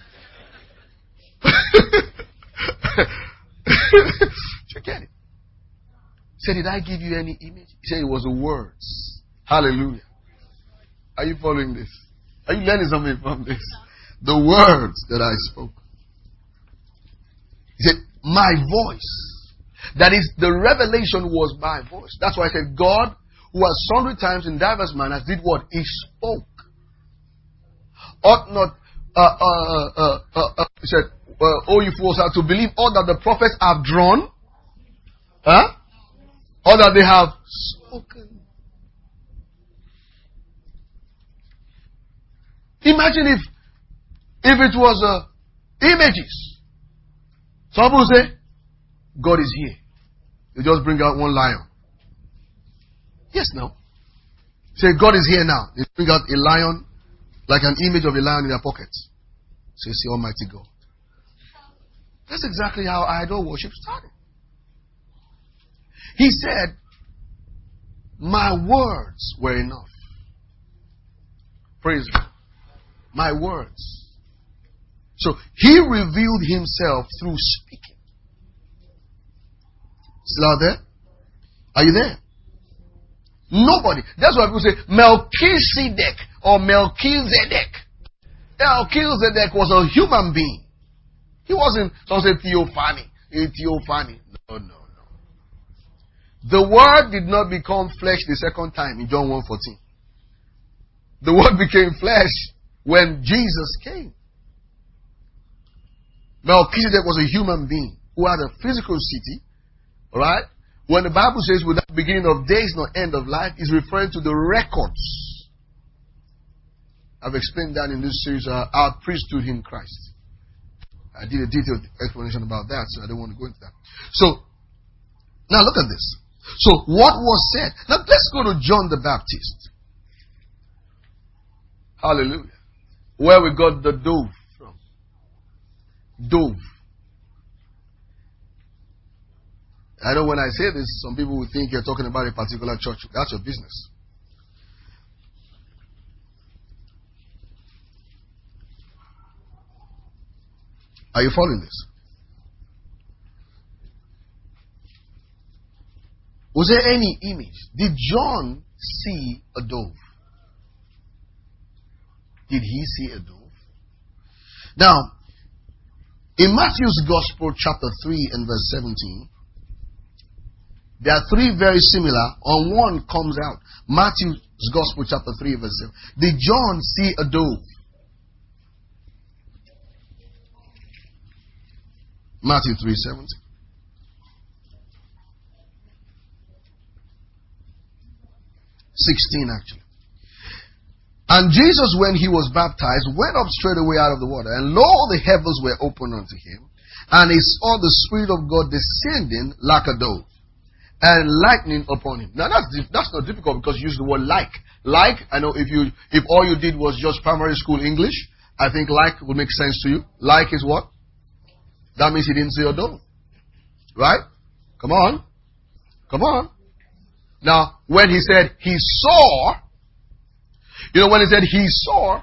You get it? He said, did I give you any image? He said, it was the words. Hallelujah. Are you following this? Are you learning something from this? The words that I spoke. He said, my voice. That is, the revelation was my voice. That's why I said, God, who has sundry times in diverse manners, did what? He spoke. Ought not, uh, uh, uh, uh, uh, he said, uh, oh, you fools are to believe all that the prophets have drawn, huh? All that they have spoken. Imagine if, if it was uh, images. Some people say, God is here. You just bring out one lion. Yes, no. Say, God is here now. They bring out a lion, like an image of a lion in their pockets. Say, see Almighty God. That's exactly how idol worship started. He said, my words were enough. Praise God. My words. So he revealed himself through speaking. Still out there? Are you there? Nobody. That's why people say Melchizedek or Melchizedek. Melchizedek was a human being. He wasn't, some say Theophany. Theophany. No, no, no. The word did not become flesh the second time in John one fourteen. The word became flesh when Jesus came. Melchizedek was a human being who had a physical city. Alright? When the Bible says without beginning of days nor end of life, is referring to the records. I've explained that in this series, uh, our priesthood in Christ. I did a detailed explanation about that, so I don't want to go into that. So, now look at this. So, what was said? Now, let's go to John the Baptist. Hallelujah. Where we got the dove from. Dove. I know when I say this, some people will think you're talking about a particular church. That's your business. Are you following this? Was there any image? Did John see a dove? Did he see a dove? Now, in Matthew's Gospel, chapter three and verse seventeen, there are three very similar, on one comes out. Matthew's Gospel, chapter three, verse seven. Did John see a dove? Matthew three seventeen. sixteen actually. And Jesus, when he was baptized, went up straightway out of the water, and lo, the heavens were opened unto him, and he saw the Spirit of God descending like a dove, and lightning upon him. Now that's that's not difficult because you use the word like. Like, I know if you if all you did was just primary school English, I think like would make sense to you. Like is what? That means he didn't see a dove. Right? Come on. Come on. Now, when he said he saw, you know, when he said he saw,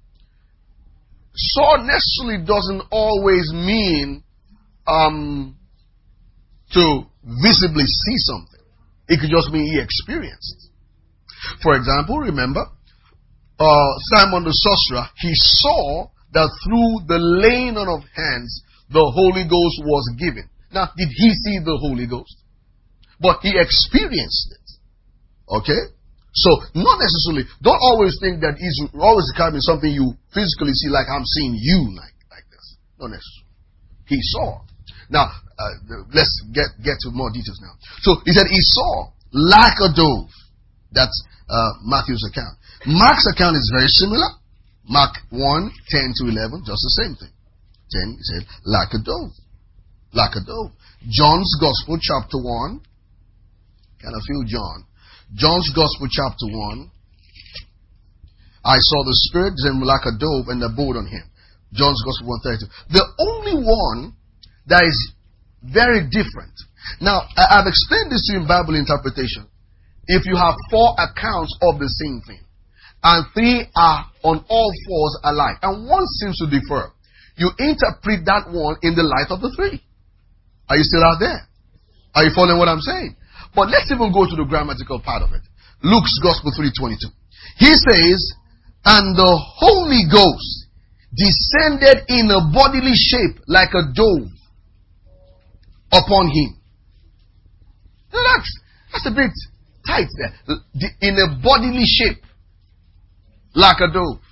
saw necessarily doesn't always mean um, to visibly see something. It could just mean he experienced. For example, remember, uh, Simon the sorcerer, he saw that through the laying on of hands, the Holy Ghost was given. Now, did he see the Holy Ghost? But he experienced it. Okay? So, not necessarily, don't always think that it's always becoming something you physically see, like I'm seeing you like, like this. Not necessarily. He saw. Now, uh, let's get, get to more details now. So, he said he saw like a dove. That's uh, Matthew's account. Mark's account is very similar. Mark one, ten to eleven, just the same thing. ten, he said, like a dove. Like a dove. John's Gospel, chapter one. Kind of feel John. John's Gospel, chapter one. I saw the Spirit descend like a dove and abode on him. John's Gospel one thirty-two. The only one that is very different. Now, I've explained this to you in Bible interpretation. If you have four accounts of the same thing, and three are on all fours alike, and one seems to differ, you interpret that one in the light of the three. Are you still out there? Are you following what I'm saying? But let's even go to the grammatical part of it. Luke's Gospel three twenty-two. He says, and the Holy Ghost descended in a bodily shape like a dove upon him. Now that's, that's a bit tight there. In a bodily shape like a dove.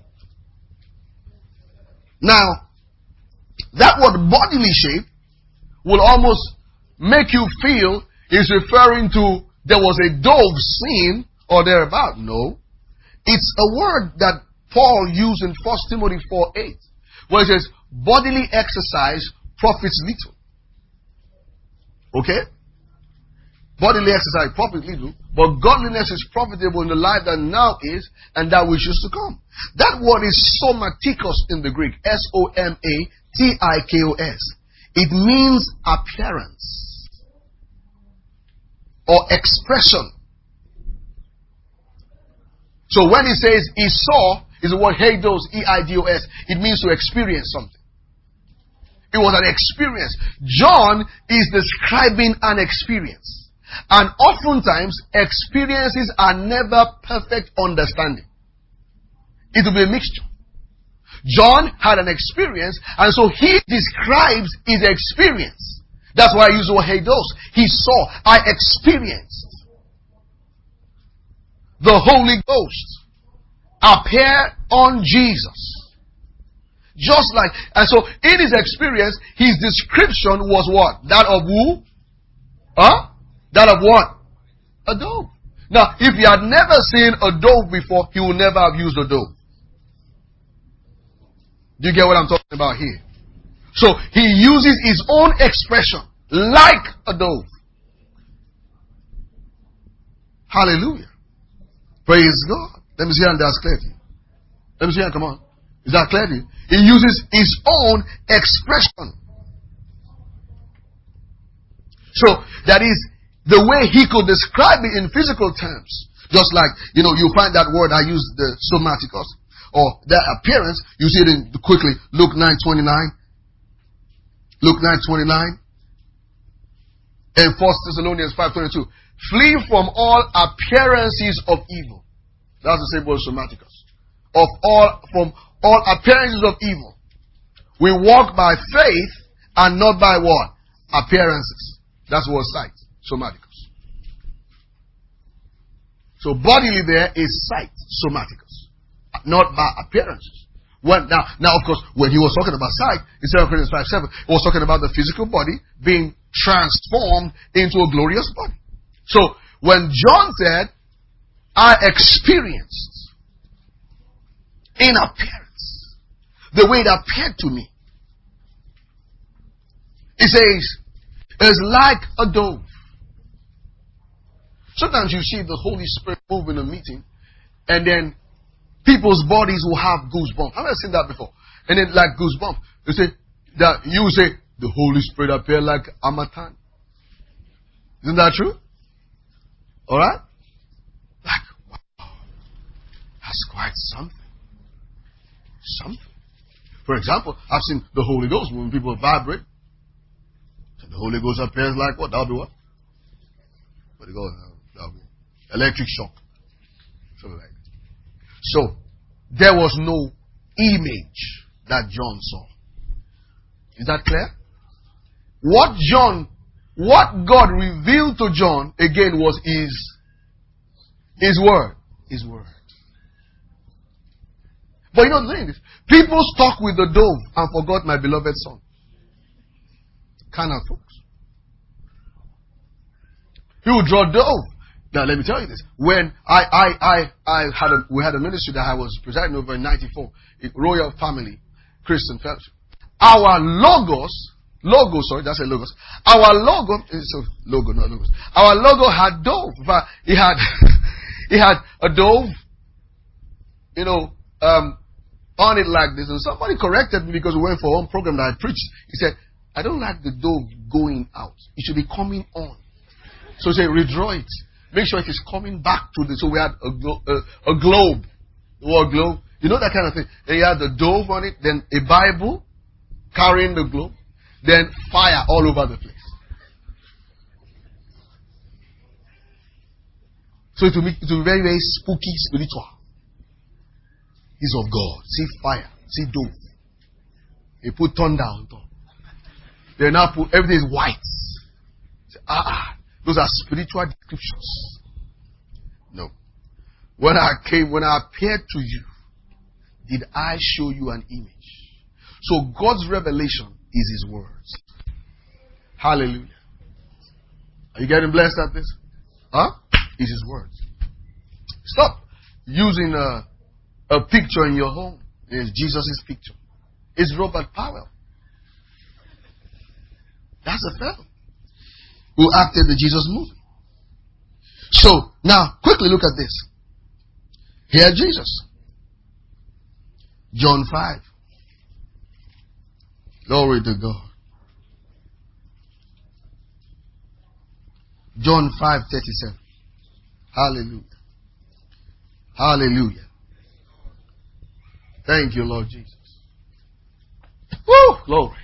Now, that word bodily shape will almost make you feel is referring to there was a dove seen or thereabout. No. It's a word that Paul used in First Timothy four eight, where it says, bodily exercise profits little. Okay? Bodily exercise profits little, but godliness is profitable in the life that now is and that which is to come. That word is somatikos in the Greek. S O M A T I K O S. It means appearance or expression. So when he says he saw, is the word heidos, E I D O S. It means to experience something. It was an experience. John is describing an experience. And oftentimes, experiences are never perfect understanding. It will be a mixture. John had an experience, and so he describes his experience. That's why I use the word heidos. He saw, I experienced the Holy Ghost appear on Jesus. Just like, and so in his experience, his description was what? That of who? Huh? That of what? A dove. Now, if he had never seen a dove before, he would never have used a dove. Do you get what I'm talking about here? So, he uses his own expression, like a dove. Hallelujah. Praise God. Let me see how that's clear to you. Let me see how, come on. Is that clear to you? He uses his own expression. So, that is the way he could describe it in physical terms. Just like, you know, you find that word, I use the somatikos, or that appearance, you see it in, quickly, Luke nine twenty-nine. Luke nine twenty-nine. And First Thessalonians five twenty-two. Flee from all appearances of evil. That's the same word, somatikos. Of all, from all appearances of evil. We walk by faith and not by what? Appearances. That's what sight. Somatikos. So bodily there is sight, somatikos, not by appearances. When, now, now of course, when he was talking about sight, in Second Corinthians five seven, he was talking about the physical body being transformed into a glorious body. So when John said, I experienced in appearance the way it appeared to me, he says, it's like a dove. Sometimes you see the Holy Spirit move in a meeting, and then people's bodies will have goosebumps. I've never seen that before. And then like goosebumps. You say that you will say the Holy Spirit appeared like Amatan. Isn't that true? Alright? Like, wow. That's quite something. Something. For example, I've seen the Holy Ghost when people vibrate. So the Holy Ghost appears like what? That'll be what? What do you go? That'll be electric shock. Something like that. So, there was no image that John saw. Is that clear? What John, what God revealed to John, again, was his, his word. His word. But you know the thing is, people stuck with the dove and forgot my beloved son. Kind of folks. He would draw dove. Now let me tell you this. When I I I I had a we had a ministry that I was presiding over in ninety-four, Royal Family Christian Fellowship. Our logos, logo, sorry, that's a logos. Our logo is a logo, not logos. Our logo had dove. In fact, it had it had a dove, you know, um, on it like this. And somebody corrected me because we went for one program that I preached. He said, I don't like the dove going out. It should be coming on. So he said, redraw it. Make sure it is coming back to the, so we had a, glo- a, a globe. The word globe. You know that kind of thing. Then you had the dove on it, then a Bible carrying the globe, then fire all over the place. So it will, be, it will be very, very spooky, spiritual. It's of God. See fire. See dove. They put thunder on top. They now put, everything is white. Say, ah, ah. Those are spiritual descriptions. No. When I came, when I appeared to you, did I show you an image? So God's revelation is His words. Hallelujah. Are you getting blessed at this? Huh? It's His words. Stop using uh, a picture in your home. It's Jesus' picture. It's Robert Powell. That's a fellow who acted the Jesus movie. So, now, quickly look at this. Here Jesus. John five. Glory to God. John five thirty-seven. Hallelujah. Hallelujah. Thank you, Lord Jesus. Woo! Glory.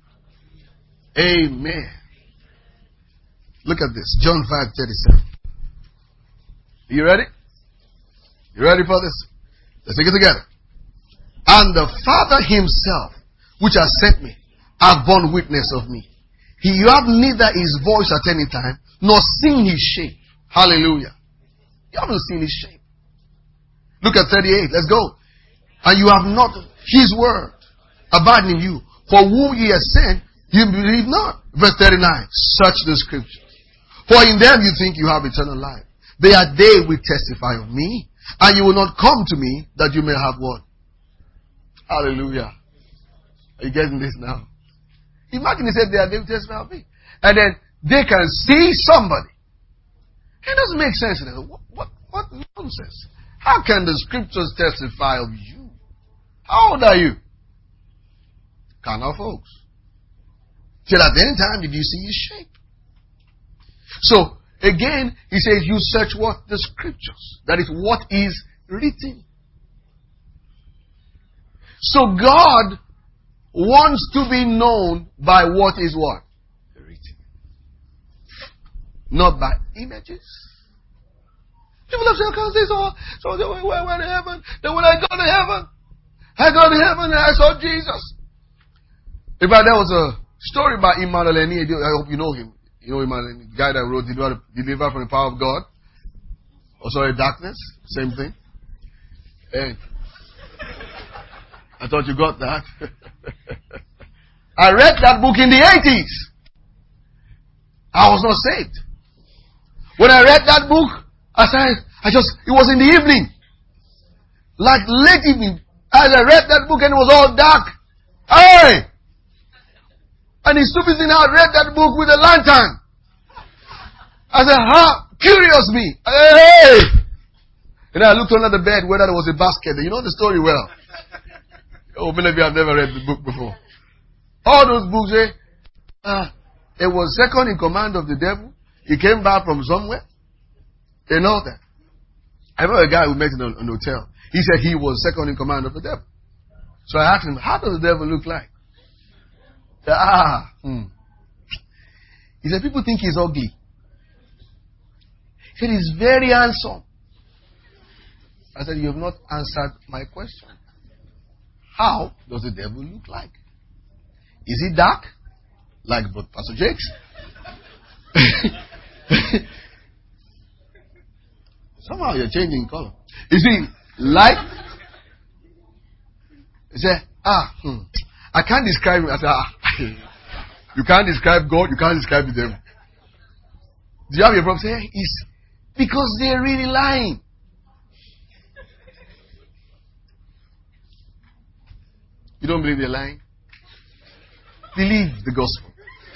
Amen. Look at this. John five thirty-seven. You ready? You ready for this? Let's take it together. And the Father himself, which has sent me, hath borne witness of me. He hath neither his voice at any time, nor seen his shape. Hallelujah. You haven't seen his shape. Look at thirty-eight. Let's go. And you have not his word abiding in you. For whom he has sent, you believe not. Verse thirty-nine. Search the scriptures. For in them you think you have eternal life. They are they which testify of me. And you will not come to me that you may have what? Hallelujah. Are you getting this now? Imagine he said they are they which testify of me. And then they can see somebody. It doesn't make sense. What, what, what nonsense. How can the scriptures testify of you? How old are you? Carnal folks. Till at any time did you see his shape. So, again, he says you search what? The scriptures. That is what is written. So God wants to be known by what is what? Written. Not by images. People have said, "I can't say so." So they went, went to heaven. Then when I got to heaven, I got to heaven and I saw Jesus. In fact, there was a story by Emmanuel Eni. I hope you know him. You know Emmanuel, the guy that wrote Deliver, Deliver from the Power of God. Or sorry, Darkness. Same thing. And I thought you got that. I read that book in the eighties. I was not saved. When I read that book, I said, I just, it was in the evening. Like late evening. As I read that book and it was all dark. Hey! And the stupid thing, I read that book with a lantern. I said, how curious me. Hey! And I looked under the bed whether there was a basket. You know the story well. Oh, many of you have never read the book before. All those books, eh? Uh, it was second in command of the devil. He came back from somewhere. You know that. I remember a guy who met in an hotel. He said he was second in command of the devil. So I asked him, how does the devil look like? Ah, hmm. He said, people think he's ugly. He said, he's very handsome. I said, you have not answered my question. How does the devil look like? Is he dark? Like but Pastor Jakes? Somehow you're changing color. Is he light? He said, ah, hmm. I can't describe him. I said, ah, you can't describe God, you can't describe the devil. Do you have your problem? Say, hey, it's because they're really lying. You don't believe they're lying? Believe the gospel.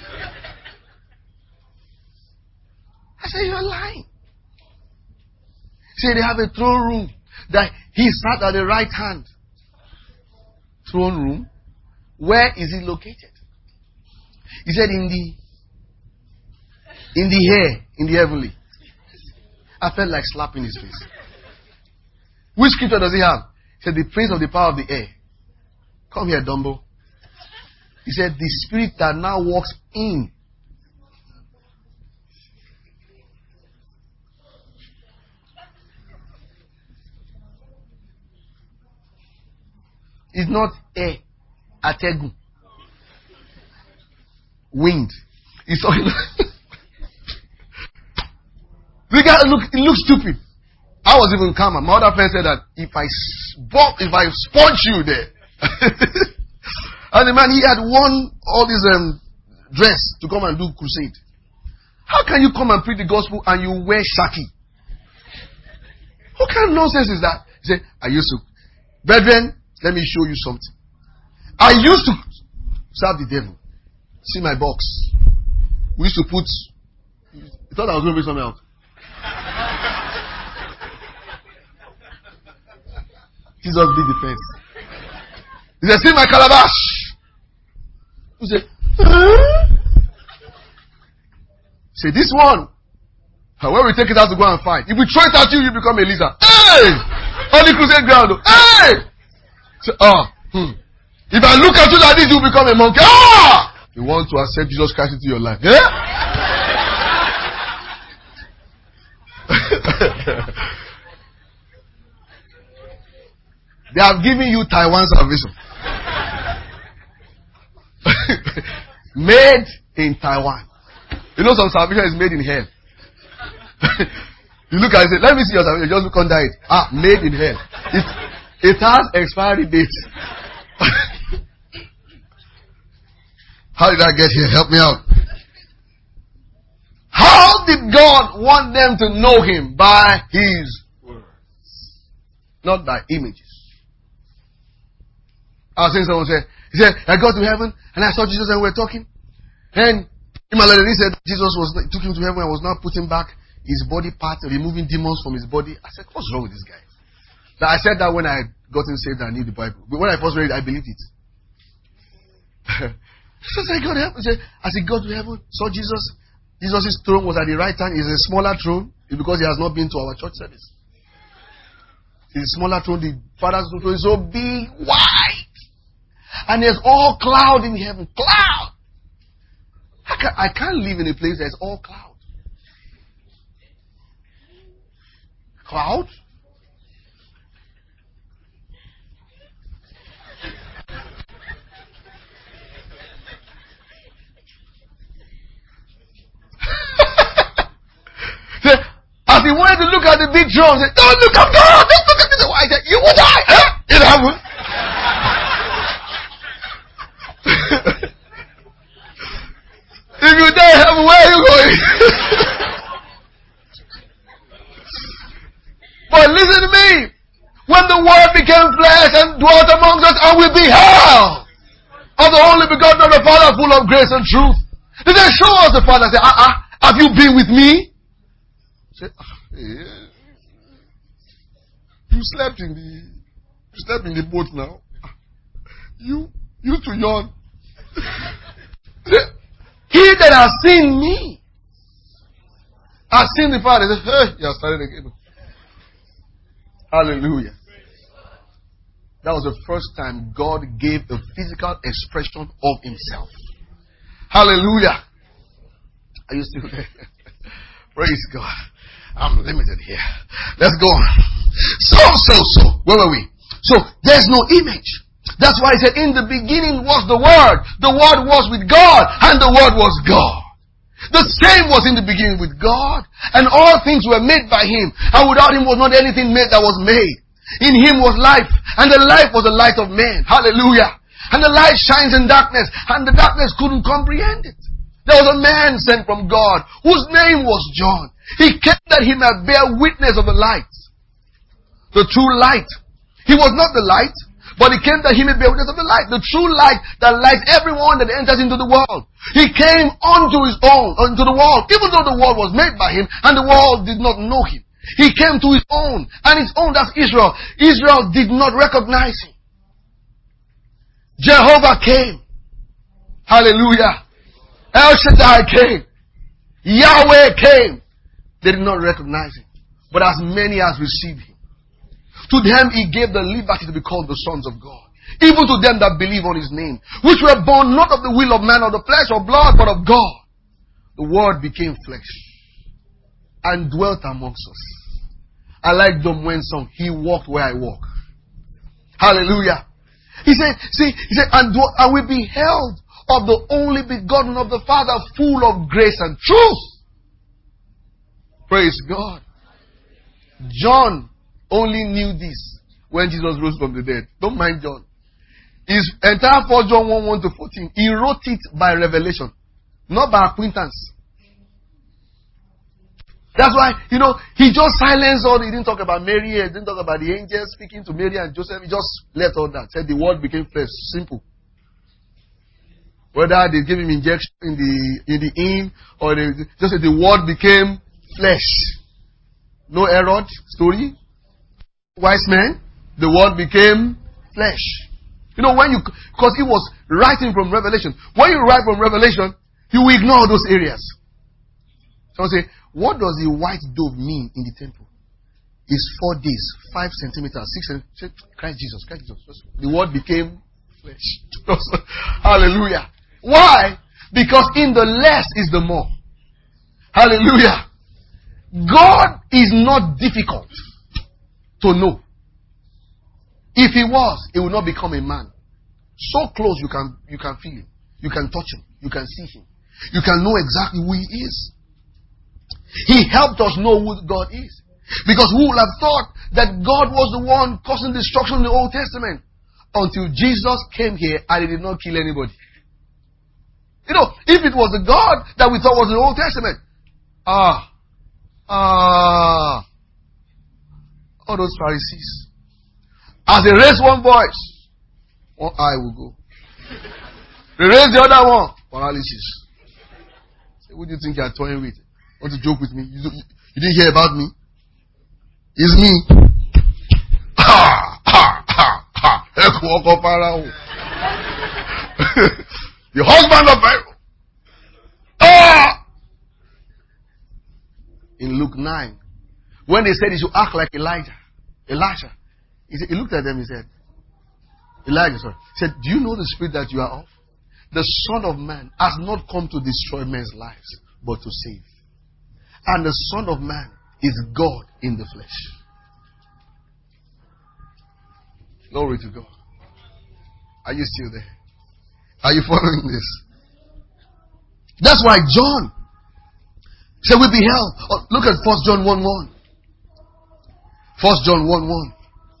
I said, you're lying. Say they have a throne room that he sat at the right hand. Throne room. Where is it located? He said in the in the air, in the heavenly. I felt like slapping his face. Which scripture does he have? He said the prince of the power of the air. Come here, Dumbo. He said the spirit that now walks in. It's not air. Ategu. Wind. It's all. The guy look, it looks stupid. I was even calmer. My other friend said that if I spot, if I sponge you there. And the man, he had worn all this um, dress to come and do crusade. How can you come and preach the gospel and you wear shaki? What kind of nonsense is that? He said, I used to, Brethren, let me show you something. I used to serve the devil. See my box. We used to put... You thought I was going to bring something out. Jesus be defense. He said, see my calabash. You say, huh? Say, this one. When we take it out to go and fight, if we throw it at you, you become a lizard. Hey! On the crusade ground. Hey! Say, ah, hmm. If I look at you like this, you become a monkey. Ah! You want to accept Jesus Christ into your life. Yeah? They have given you Taiwan salvation. Made in Taiwan. You know some salvation is made in hell. You look at it and say, let me see your salvation. Just look under it. Ah, made in hell. It, it has expiry date. How did I get here? Help me out. How did God want them to know Him? By His words. Not by images. I was saying someone said, he said, I got to heaven and I saw Jesus and we were talking. And he said Jesus was took him to heaven and was now putting back his body parts, removing demons from his body. I said, what's wrong with this guy? Now, I said that when I got him saved and I knew the Bible. But when I first read it, I believed it. So I got to heaven. He said, as he got to heaven, saw Jesus. Jesus' throne was at the right hand. It's a smaller throne. It's because he has not been to our church service. It's a smaller throne. The Father's throne is so big, wide. And there's all cloud in heaven. Cloud. I can't, I can't live in a place that's all cloud. Cloud? As he wanted to look at the big throne, he said, don't look up God! Don't look at this! I said, you will die! Huh? In heaven. If you die in heaven, where are you going? But listen to me. When the word became flesh and dwelt among us, and we beheld of the only begotten of the Father, full of grace and truth. Did they show us the Father? Say, ah, uh-uh, have you been with me? Say, ah, yeah. You slept in the, you slept in the boat now. You, you too young. He that has seen me has seen the Father. He said, hey, you are starting again. Hallelujah. That was the first time God gave a physical expression of Himself. Hallelujah. Are you still there? Praise God. I'm limited here. Let's go on. So, so, so. Where were we? So, there's no image. That's why he said, in the beginning was the Word. The Word was with God, and the Word was God. The same was in the beginning with God, and all things were made by Him, and without Him was not anything made that was made. In Him was life, and the life was the light of men. Hallelujah. And the light shines in darkness, and the darkness couldn't comprehend it. There was a man sent from God, whose name was John. He came that he might bear witness of the light. The true light. He was not the light, but he came that he may bear witness of the light. The true light that lights everyone that enters into the world. He came unto his own, unto the world, even though the world was made by him, and the world did not know him. He came to his own, and his own, that's Israel. Israel did not recognize him. Jehovah came. Hallelujah. El Shaddai came. Yahweh came. They did not recognize him. But as many as received him, to them he gave the liberty to be called the sons of God. Even to them that believe on his name, which were born not of the will of man or the flesh or blood, but of God. The Word became flesh and dwelt amongst us. I like Dom Wen's song, He Walked Where I Walk. Hallelujah. He said, see, he said, and, and we beheld of the only begotten of the Father, full of grace and truth. Praise God. John only knew this when Jesus rose from the dead. Don't mind John. His entire First John one, one to fourteen, he wrote it by revelation, not by acquaintance. That's why, you know, he just silenced all. He didn't talk about Mary. He didn't talk about the angels speaking to Mary and Joseph. He just left all that. Said the word became flesh. Simple. Whether they gave him injection in the in the inn or they just said the word became flesh. No Herod story. Wise men. The word became flesh. You know, when you, because he was writing from Revelation. When you write from Revelation, you will ignore those areas. So I say, what does the white dove mean in the temple? It's four days, five centimeters, six centimeters. Christ Jesus, Christ Jesus. The word became flesh. Hallelujah. Why? Because in the less is the more. Hallelujah. God is not difficult to know. If he was, he would not become a man. So close you can you can feel him. You can touch him. You can see him. You can know exactly who he is. He helped us know who God is. Because who would have thought that God was the one causing destruction in the Old Testament? Until Jesus came here and he did not kill anybody. You know, if it was the God that we thought was in the Old Testament, ah, ah, all those Pharisees. As they raise one voice, one eye will go. They raise the other one, paralysis. Say, what do you think you are toying with? Want to joke with me? You, you, you didn't hear about me? It's me. Ha! Ha! Ha! Ha! The husband of Pharaoh. Ah! In Luke nine, when they said he should act like Elijah, Elisha, he, said, he looked at them and said, Elijah, sorry. He said, do you know the spirit that you are of? The Son of Man has not come to destroy men's lives, but to save. And the Son of Man is God in the flesh. Glory to God. Are you still there? Are you following this? That's why John said we beheld. Oh, look at First John one one. First John one one.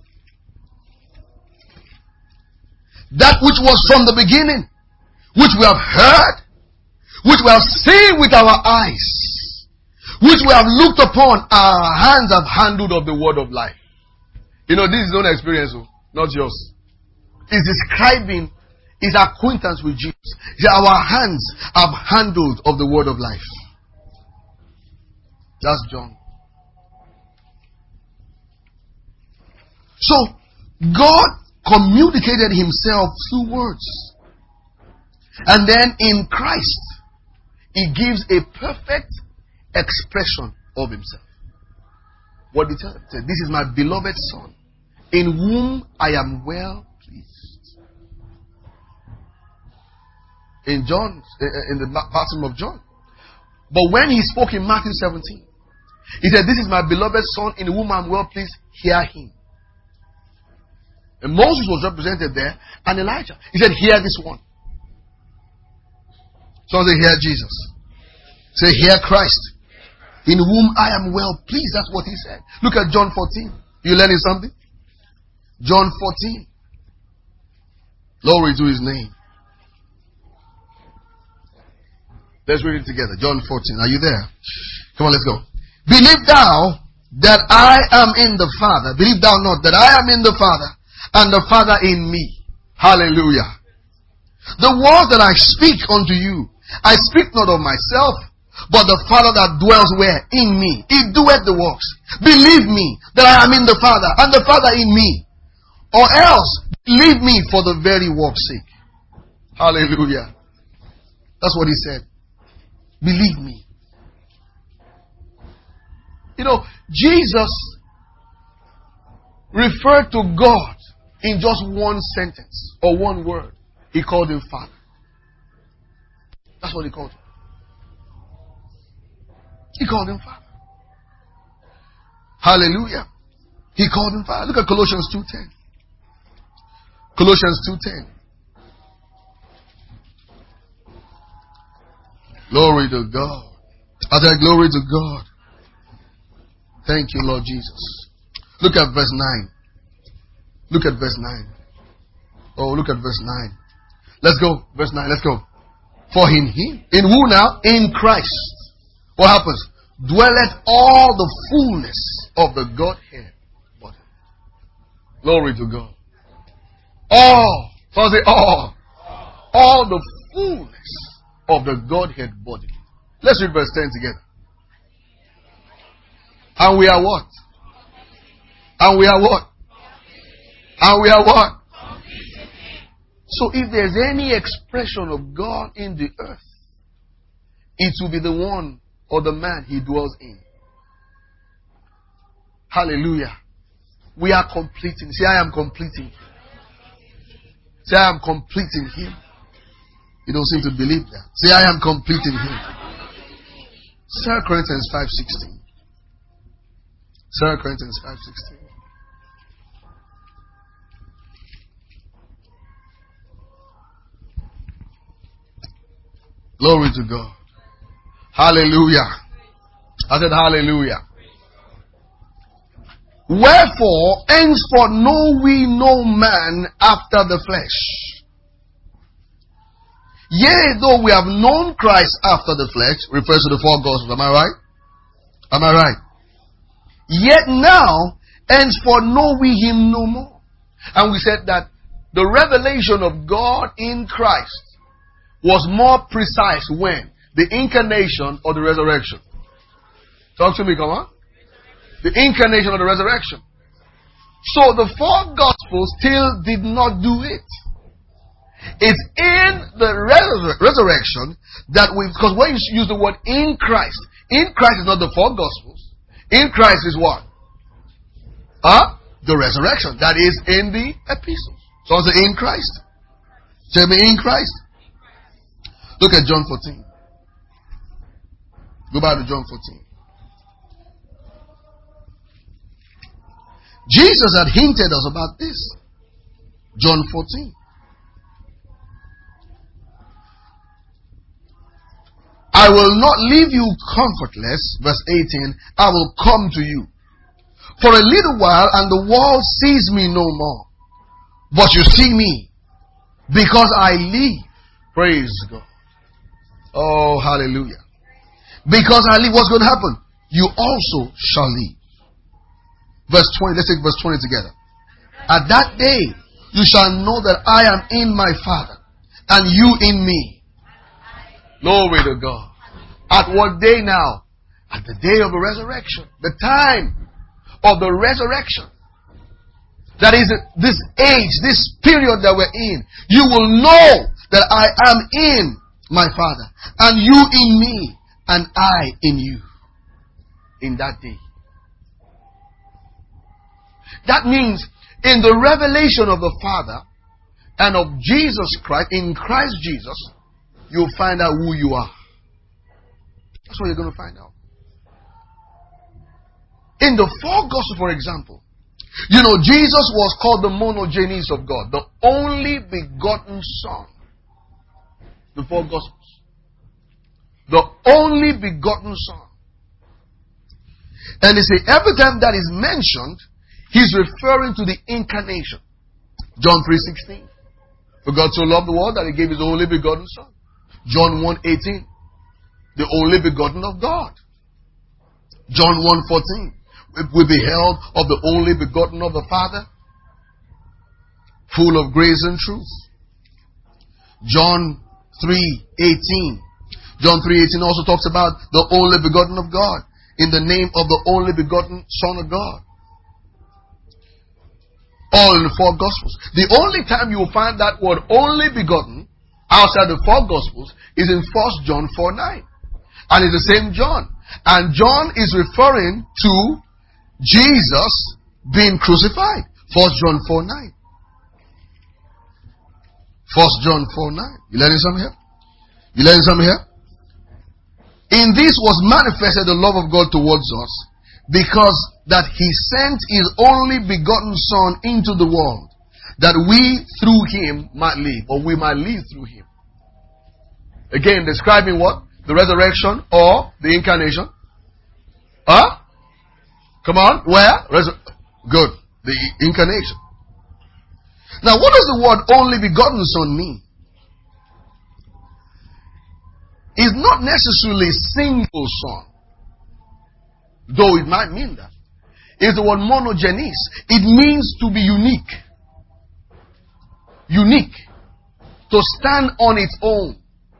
That which was from the beginning, which we have heard, which we have seen with our eyes, which we have looked upon, our hands have handled of the word of life. You know, this is his own experience, not yours. He's describing his acquaintance with Jesus. He said, our hands have handled of the word of life. That's John. So, God communicated himself through words. And then in Christ, he gives a perfect expression of himself. What did he tell? This is my beloved Son, in whom I am well pleased. In John, in the baptism of John. But when he spoke in Matthew seventeen, he said, this is my beloved Son, in whom I am well pleased, hear him. And Moses was represented there, and Elijah. He said, hear this one. So they hear Jesus. Say, hear Christ, in whom I am well pleased. That's what he said. Look at John fourteen. You learning something? John fourteen. Glory to his name. Let's read it together. John fourteen. Are you there? Come on, let's go. Believe thou that I am in the Father. Believe thou not that I am in the Father, and the Father in me. Hallelujah. The words that I speak unto you, I speak not of myself, but the Father that dwells where? In me. He doeth the works. Believe me that I am in the Father, and the Father in me. Or else, believe me for the very work's sake. Hallelujah. That's what he said. Believe me. You know, Jesus referred to God in just one sentence or one word. He called him Father. That's what he called him. He called him Father. Hallelujah. He called him Father. Look at Colossians two ten. Colossians two ten. Glory to God. I said glory to God. Thank you, Lord Jesus. Look at verse nine. Look at verse nine. Oh, look at verse nine. Let's go. Verse nine. Let's go. For in him. In who now? In Christ. What happens? dwelleth all the fullness of the Godhead bodily. Glory to God. All. So say all. All the fullness of the Godhead bodily. Let's read verse ten together. And we are what? And we are what? And we are what? So if there's any expression of God in the earth, it will be the one or the man he dwells in. Hallelujah. We are completing. Say, I am completing. Say, I am completing him. You don't seem to believe that. Say, I am completing him. Second Corinthians five sixteen. Second Corinthians five sixteen. Glory to God. Hallelujah. I said hallelujah. Wherefore, henceforth know we no man after the flesh. Yea, though we have known Christ after the flesh, refers to the four Gospels. Am I right? Am I right? Yet now, henceforth know we him no more. And we said that the revelation of God in Christ was more precise when? The incarnation or the resurrection? Talk to me, come on. The incarnation or the resurrection. So the four Gospels still did not do it. It's in the resur- resurrection that we, because when you use the word in Christ, in Christ is not the four Gospels. In Christ is what? Huh? The resurrection. That is in the epistles. So I say in Christ. Tell me in Christ. Look at John fourteen. Go back to John fourteen. Jesus had hinted us about this. John fourteen. I will not leave you comfortless. Verse eighteen. I will come to you. For a little while and the world sees me no more. But you see me. Because I live. Praise God. Oh, hallelujah. Because I live, what's going to happen? You also shall live. Verse twenty, let's take verse twenty together. At that day, you shall know that I am in my Father, and you in me. Glory to God. At what day now? At the day of the resurrection. The time of the resurrection. That is this age, this period that we're in. You will know that I am in my Father, and you in me, and I in you. In that day. That means in the revelation of the Father and of Jesus Christ, in Christ Jesus, you'll find out who you are. That's what you're going to find out. In the four Gospels, for example, you know, Jesus was called the monogenes of God, the only begotten Son. The four Gospels. The only begotten Son. And they say every time that is mentioned, he's referring to the incarnation. John three sixteen. For God so loved the world that he gave his only begotten Son. John one eighteen. The only begotten of God. John one fourteen. We beheld of the only begotten of the Father, full of grace and truth. John three eighteen. John three eighteen also talks about the only begotten of God, in the name of the only begotten Son of God. All in the four Gospels. The only time you will find that word only begotten outside the four Gospels is in First John four nine. And it's the same John. And John is referring to Jesus being crucified. First John four nine. First John four nine. You learning something here? You learning something here? In this was manifested the love of God towards us, because that he sent his only begotten Son into the world, that we through him might live, or we might live through him. Again, describing what? The resurrection or the incarnation? Huh? Come on, where? Resur- Good. The incarnation. Now, what does the word only begotten Son mean? It's not necessarily single son. though it might mean that, is the word monogenes. It means to be unique. Unique. To stand on its own.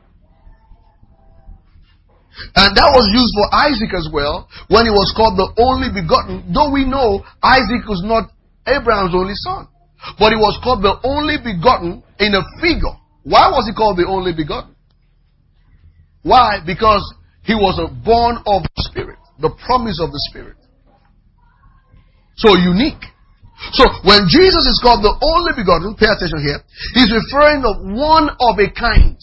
And that was used for Isaac as well, when he was called the only begotten, though we know Isaac was not Abraham's only son. But he was called the only begotten in a figure. Why was he called the only begotten? Why? Because he was a born of the Spirit. The promise of the Spirit. So unique. So when Jesus is called the only begotten, pay attention here, he's referring to one of a kind.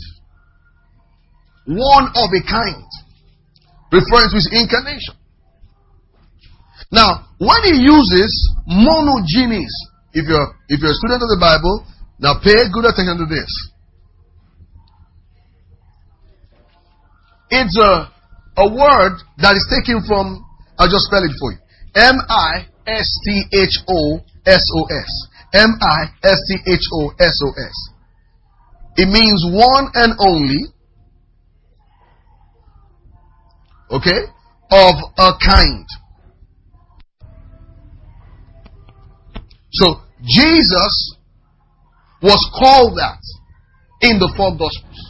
One of a kind. Referring to his incarnation. Now, when he uses monogenes, if you're, if you're a student of the Bible, now pay good attention to this. It's a, a word that is taken from, I'll just spell it for you. M I S T H O S O S. M I S T H O S O S. It means one and only, okay, of a kind. So, Jesus was called that in the four Gospels.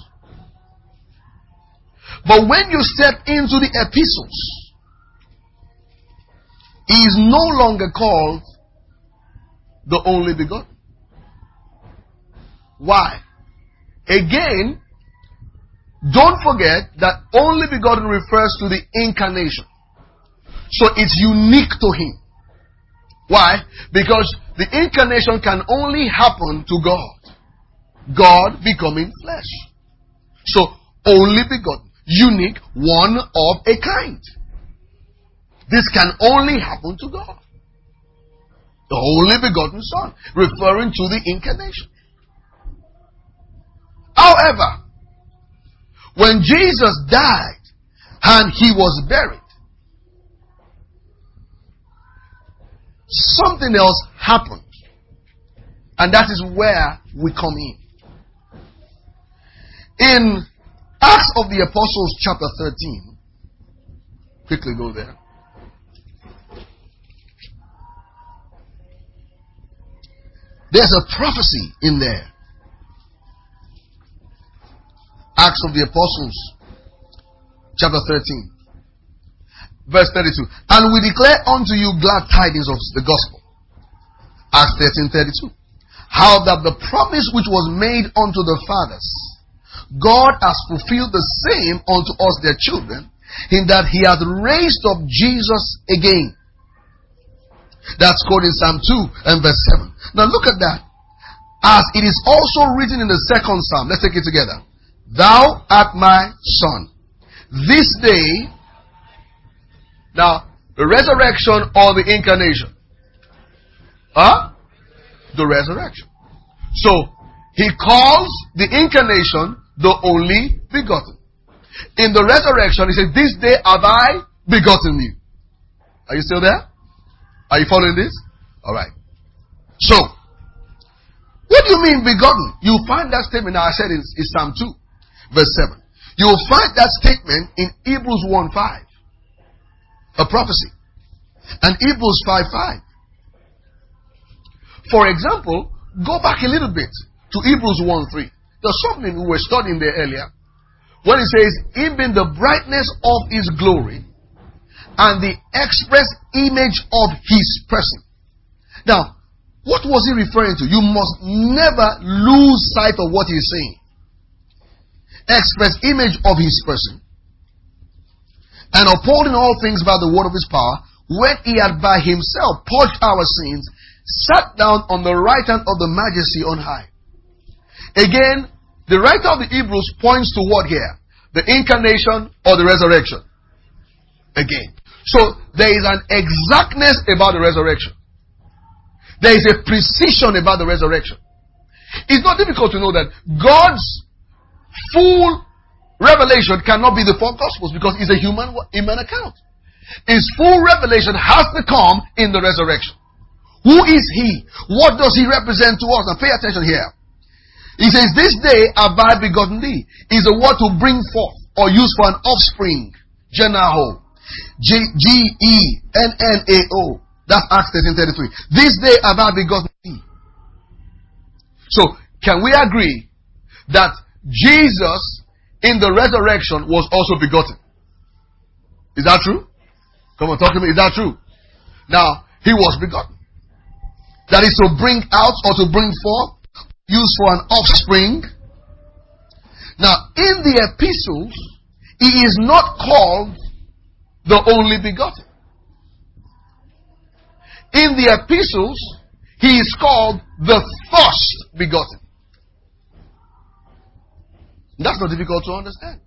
But when you step into the epistles, he is no longer called the only begotten. Why? Again, don't forget that only begotten refers to the incarnation. So it's unique to him. Why? Because the incarnation can only happen to God. God becoming flesh. So, only begotten, unique, one of a kind. This can only happen to God. The only begotten Son, referring to the incarnation. However, when Jesus died and he was buried, something else happened. And that is where we come in. In Acts of the Apostles chapter thirteen, quickly go there. There's a prophecy in there. Acts of the Apostles chapter thirteen. Verse thirty-two. And we declare unto you glad tidings of the gospel. Acts thirteen thirty-two. How that the promise which was made unto the fathers, God has fulfilled the same unto us their children, in that he hath raised up Jesus again. That's quoted in Psalm two and verse seven. Now look at that. As it is also written in the second Psalm. Let's take it together. Thou art my son. This day. Now, the resurrection or the incarnation? Huh? The resurrection. So, he calls the incarnation the only begotten. In the resurrection, he says, this day have I begotten you. Are you still there? Are you following this? Alright. So, what do you mean begotten? You find that statement, now I said in, in Psalm two, verse seven. You will find that statement in Hebrews one five. A prophecy. And Hebrews five five. For example, go back a little bit to Hebrews one three. There's something we were studying there earlier. When it says, even the brightness of his glory and the express image of his person. Now, what was he referring to? You must never lose sight of what he's saying. Express image of his person. And upholding all things by the word of his power, when he had by himself purged our sins, sat down on the right hand of the majesty on high. Again, the writer of the Hebrews points to what here? The incarnation or the resurrection? Again. So, there is an exactness about the resurrection. There is a precision about the resurrection. It's not difficult to know that God's full revelation cannot be the four Gospels because it's a human, human account. His full revelation has to come in the resurrection. Who is he? What does he represent to us? Now pay attention here. He says, this day have I begotten thee. Is a word to bring forth or use for an offspring. Genaho. G E N N A O. That's Acts thirteen thirty-three. This day have I begotten thee. So, can we agree that Jesus in the resurrection was also begotten? Is that true? Come on, talk to me. Is that true? Now, he was begotten. That is to bring out or to bring forth, used for an offspring. Now, in the epistles, he is not called the only begotten. In the epistles, he is called the first begotten. That's not difficult to understand.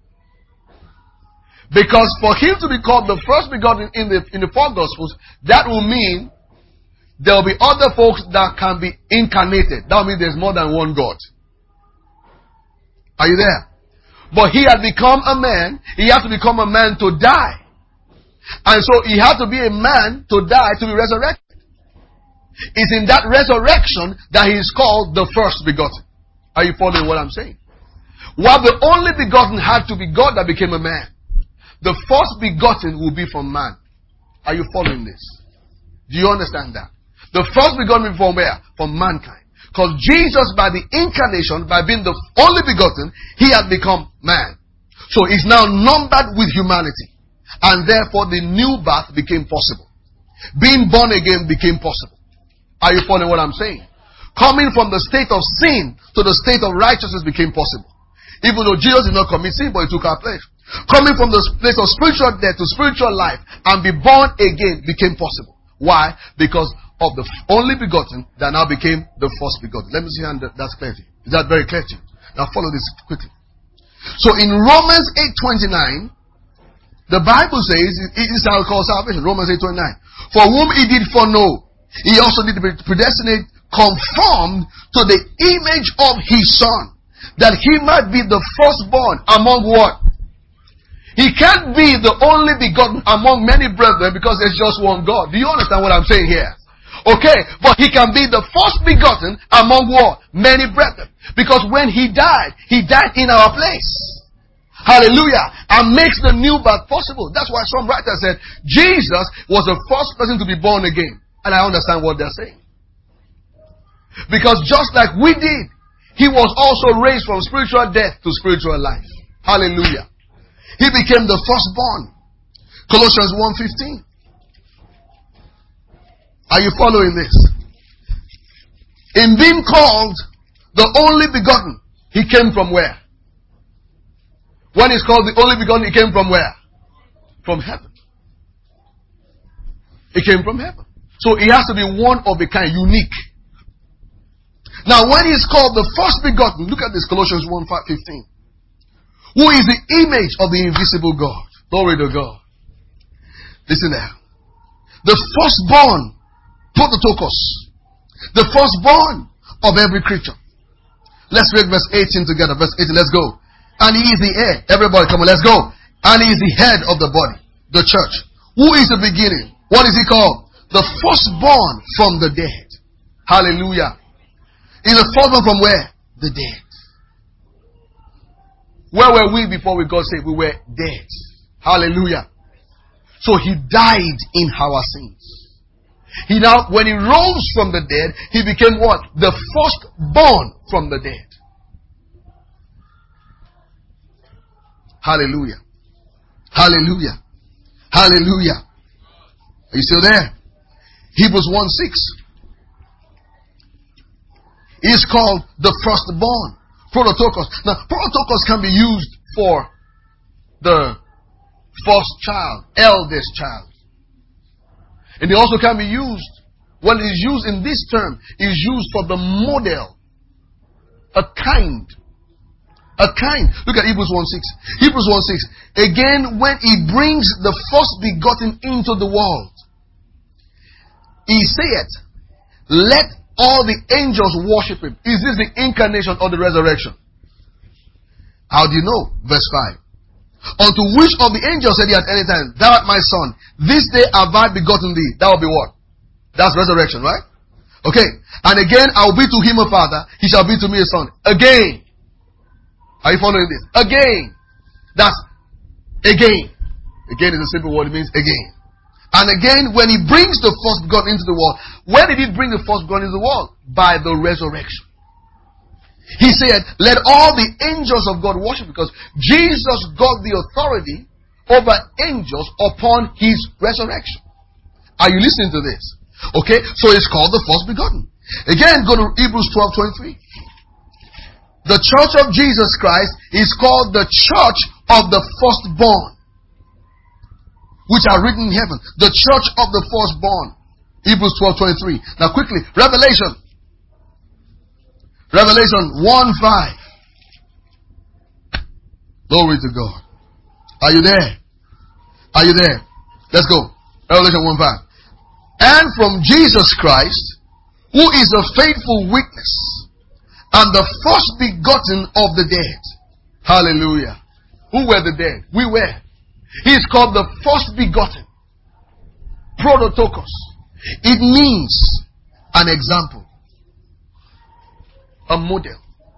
Because for him to be called the first begotten in the in the four Gospels, that will mean there will be other folks that can be incarnated. That will mean there's more than one God. Are you there? But he had become a man. He had to become a man to die. And so he had to be a man to die to be resurrected. It's in that resurrection that he is called the first begotten. Are you following what I'm saying? While the only begotten had to be God that became a man, the first begotten will be from man. Are you following this? Do you understand that? The first begotten from where? From mankind. Because Jesus, by the incarnation, by being the only begotten, he had become man. So he's now numbered with humanity. And therefore the new birth became possible. Being born again became possible. Are you following what I'm saying? Coming from the state of sin to the state of righteousness became possible. Even though Jesus did not commit sin, but he took our place. Coming from the place of spiritual death to spiritual life and be born again became possible. Why? Because of the only begotten that now became the first begotten. Let me see how that's clear to you. Is that very clear to you? Now follow this quickly. So in Romans eight twenty-nine, the Bible says, it is how called salvation. Romans eight twenty-nine. For whom he did foreknow, he also did predestinate, conformed to the image of his son, that he might be the firstborn among what? He can't be the only begotten among many brethren because there's just one God. Do you understand what I'm saying here? Okay, but he can be the first begotten among what? Many brethren. Because when he died, he died in our place. Hallelujah. And makes the new birth possible. That's why some writers said Jesus was the first person to be born again. And I understand what they're saying. Because just like we did, he was also raised from spiritual death to spiritual life. Hallelujah. He became the firstborn. Colossians one fifteen. Are you following this? In being called the only begotten, he came from where? When he's called the only begotten, he came from where? From heaven. He came from heaven. So he has to be one of a kind, unique. Now when he's called the first begotten, look at this, Colossians one fifteen. Who is the image of the invisible God? Glory to God. Listen there. The firstborn, Prototokos. The firstborn of every creature. Let's read verse eighteen together. Verse eighteen, let's go. And he is the heir. Everybody, come on, let's go. And he is the head of the body, the church. Who is the beginning? What is he called? The firstborn from the dead. Hallelujah. He's the firstborn from where? The dead. Where were we before we got saved? We were dead. Hallelujah. So he died in our sins. He now, when he rose from the dead, he became what? The firstborn from the dead. Hallelujah. Hallelujah. Hallelujah. Are you still there? Hebrews one six. He is called the firstborn. Prototokos. Now, prototokos can be used for the first child, eldest child. And it also can be used, when it is used in this term, it is used for the model. A kind. A kind. Look at Hebrews one six. Hebrews one six. Again, when he brings the first begotten into the world, he saith, let all the angels worship him. Is this the incarnation or the resurrection? How do you know? Verse five. Unto which of the angels said he at any time, thou art my son, this day have I begotten thee. That will be what? That's resurrection, right? Okay. And again, I will be to him a father, he shall be to me a son. Again. Are you following this? Again. That's again. Again is a simple word. It means again. And again, when he brings the firstborn into the world, where did he bring the firstborn into the world? By the resurrection. He said, let all the angels of God worship, because Jesus got the authority over angels upon his resurrection. Are you listening to this? Okay, so it's called the first begotten. Again, go to Hebrews twelve twenty-three. The church of Jesus Christ is called the church of the firstborn, which are written in heaven. The church of the firstborn. Hebrews twelve twenty-three. Now quickly, Revelation. Revelation one five. Glory to God. Are you there? Are you there? Let's go. Revelation one five. And from Jesus Christ, who is a faithful witness, and the first begotten of the dead. Hallelujah. Who were the dead? We were. He is called the first begotten. Prototokos. It means an example. A model.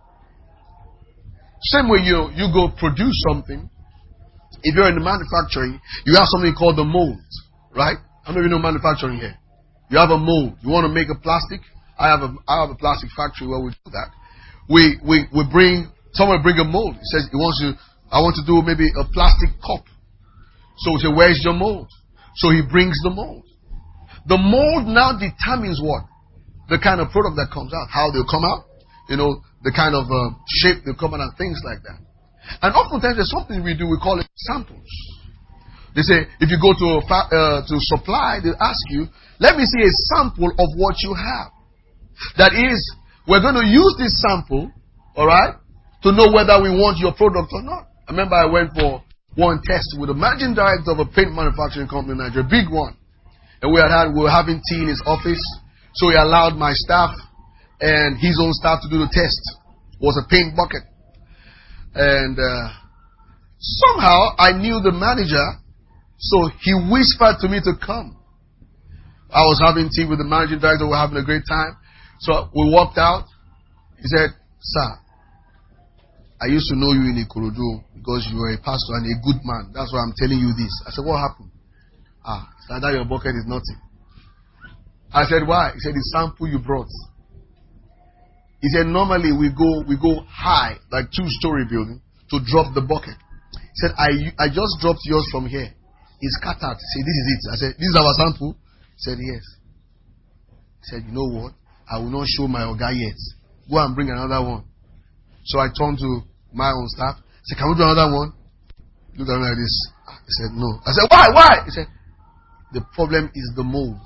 Same way you, you go produce something. If you're in the manufacturing, you have something called the mold. Right? How many of you know manufacturing here? You have a mold. You want to make a plastic? I have a, I have a plastic factory where we do that. We, we, we bring, someone bring a mold. He says he wants to, I want to do maybe a plastic cup. So we say, where's your mold? So he brings the mold. The mold now determines what? The kind of product that comes out. How they'll come out. You know, the kind of uh, shape they'll come out and things like that. And oftentimes there's something we do, we call it samples. They say, if you go to a fa- uh, to supply, they'll ask you, let me see a sample of what you have. That is, we're going to use this sample, alright, to know whether we want your product or not. I remember I went for one test with the managing director of a paint manufacturing company in Nigeria, a big one. And we had, had we were having tea in his office, so he allowed my staff and his own staff to do the test. It was a paint bucket. And uh, somehow I knew the manager, so he whispered to me to come. I was having tea with the managing director, we were having a great time. So we walked out. He said, sir, I used to know you in Ikorodu because you were a pastor and a good man. That's why I'm telling you this. I said, what happened? Ah, it's that your bucket is nothing. I said, why? He said, the sample you brought. He said, normally we go we go high, like two-story building, to drop the bucket. He said, I I just dropped yours from here. It's scattered. He said, this is it. I said, this is our sample? He said, yes. He said, you know what? I will not show my Oga yet. Go and bring another one. So I turned to my own staff. I said, can we do another one? Look at me like this. He said, no. I said, why? Why? He said, the problem is the mold.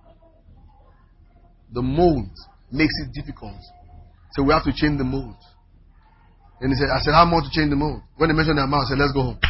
The mold makes it difficult. So we have to change the mold. And he said, I said, how much to change the mold? When they mentioned the amount, I said, let's go home.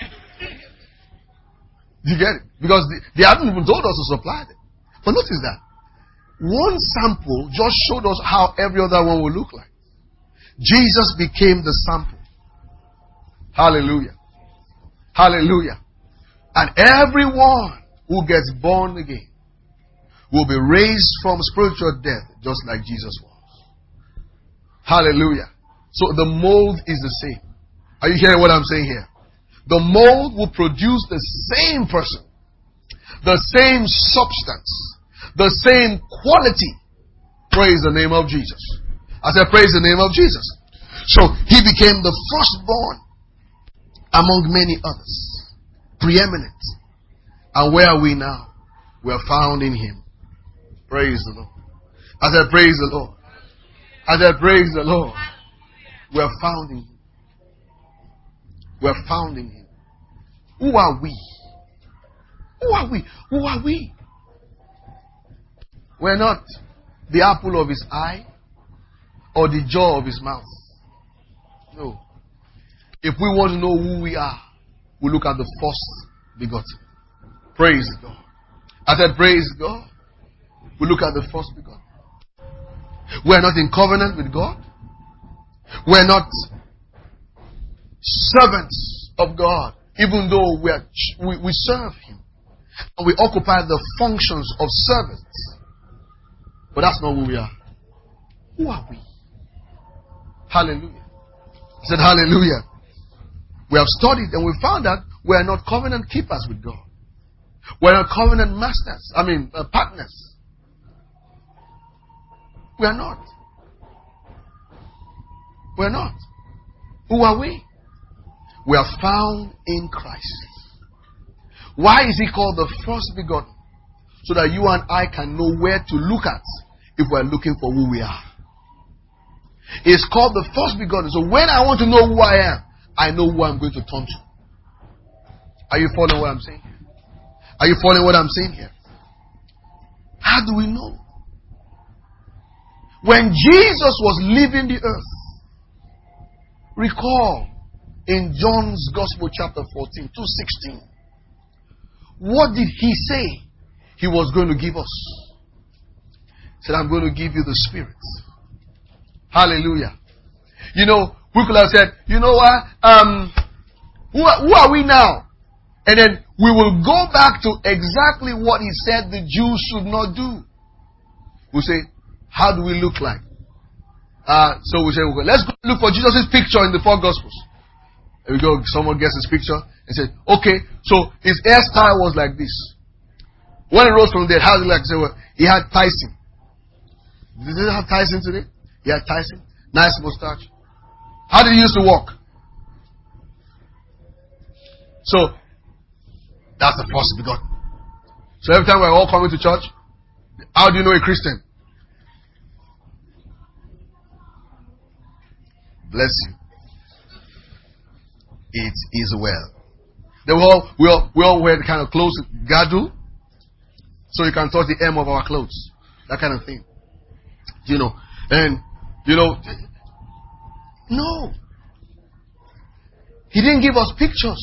You get it? Because they, they hadn't even told us to supply them. But notice that. One sample just showed us how every other one will look like. Jesus became the sample. Hallelujah. Hallelujah. And everyone who gets born again will be raised from spiritual death just like Jesus was. Hallelujah. So the mold is the same. Are you hearing what I'm saying here? The mold will produce the same person, the same substance, the same quality. Praise the name of Jesus. I said, praise the name of Jesus. So he became the firstborn among many others, preeminent. And where are we now? We are found in him. Praise the Lord. I said, praise the Lord. I said, praise the Lord. We are found in him. We are found in him. Who are we? Who are we? Who are we? We're not the apple of his eye or the jaw of his mouth. No. If we want to know who we are, we look at the first begotten. Praise God. I said, praise God. We look at the first begotten. We're not in covenant with God. We're not servants of God, even though we, are, we, we serve him. And we occupy the functions of servants. But that's not who we are. Who are we? Hallelujah. I said hallelujah. We have studied and we found that we are not covenant keepers with God. We are not covenant masters. I mean, uh, partners. We are not. We are not. Who are we? We are found in Christ. Why is he called the first begotten? So that you and I can know where to look at if we're looking for who we are. It's called the first begotten. So when I want to know who I am, I know who I'm going to turn to. Are you following what I'm saying? Are you following what I'm saying here? How do we know? When Jesus was leaving the earth, recall in John's Gospel chapter fourteen, two sixteen, what did he say he was going to give us? He said, I'm going to give you the Spirit. Hallelujah. You know, we could have said, you know what? Um, who are, who are we now? And then we will go back to exactly what he said the Jews should not do. We'll say, how do we look like? Uh, so we say, okay, let's go look for Jesus' picture in the four Gospels. There we go. Someone gets his picture and says, okay, so his hairstyle was like this. When he rose from the dead, how did he like? Say, well, he had Tyson. Did he have Tyson today? He had Tyson. Nice mustache. How did he used to walk? So, that's the first begotten. So every time we're all coming to church, how do you know a Christian? Bless you. It is well. They all, we all, we all wear the kind of clothes God do. So you can touch the hem of our clothes. That kind of thing. You know. And, you know, no. He didn't give us pictures.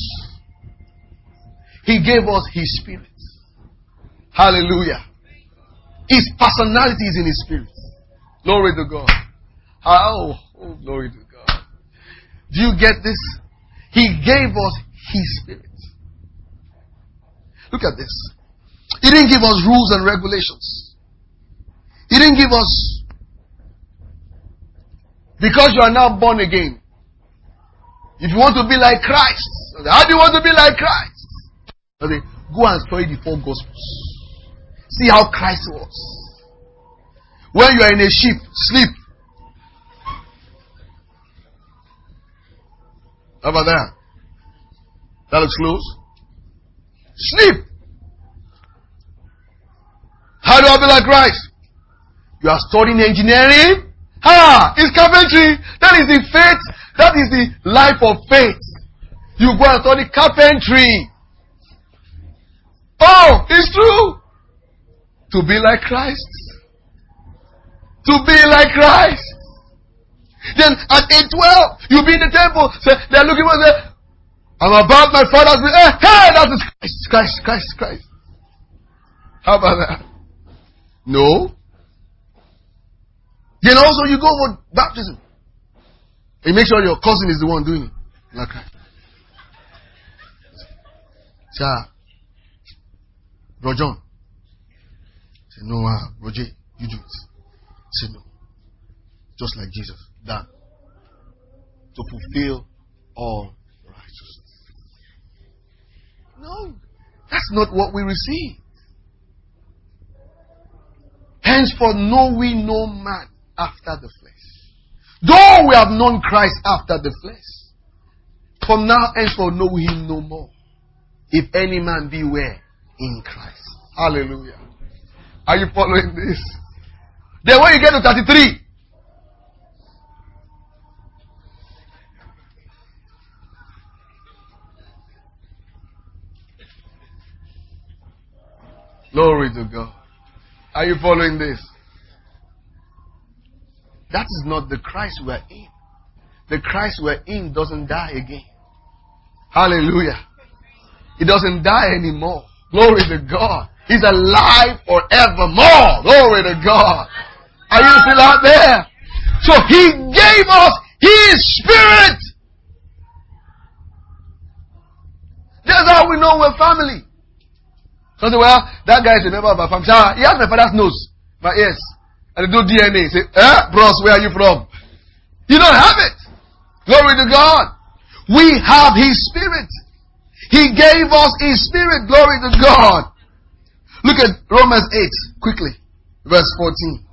He gave us His Spirit. Hallelujah. His personality is in His Spirit. Glory to God. Oh, oh, glory to God. Do you get this? He gave us His Spirit. Look at this. He didn't give us rules and regulations. He didn't give us, because you are now born again, if you want to be like Christ, how do you want to be like Christ? Okay, go and study the four Gospels. See how Christ was. When you are in a ship, sleep. How about that? That looks close. Sleep. How do I be like Christ? You are studying engineering. Ha! It's carpentry. That is the faith. That is the life of faith. You go and study carpentry. Oh, it's true. To be like Christ. To be like Christ. Then at age twelve, you be in the temple. Say, they're looking for say, I'm about my father's will. Hey, hey, that is Christ, Christ, Christ, Christ. How about that? No. Then also you go for baptism. And make sure your cousin is the one doing it. Like Christ. Sir, Bro John. Say, no, uh, Roger, you do it. Say, no. Just like Jesus. Done. To fulfill all righteousness. No. That's not what we receive. Henceforth know we no man after the flesh. Though we have known Christ after the flesh, from now henceforth know we him no more. If any man be where? In Christ. Hallelujah. Are you following this? Then when you get to thirty-three, glory to God. Are you following this? That is not the Christ we are in. The Christ we are in doesn't die again. Hallelujah. He doesn't die anymore. Glory to God. He's alive forevermore. Glory to God. Are you still out there? So He gave us His Spirit. That's how we know we're family. So say, well, that guy is a member of our family. So, he has my father's nose, my ears, and they do D N A. Say, eh, bros, where are you from? You don't have it. Glory to God. We have His Spirit. He gave us His Spirit. Glory to God. Look at Romans eight, quickly. Verse fourteen.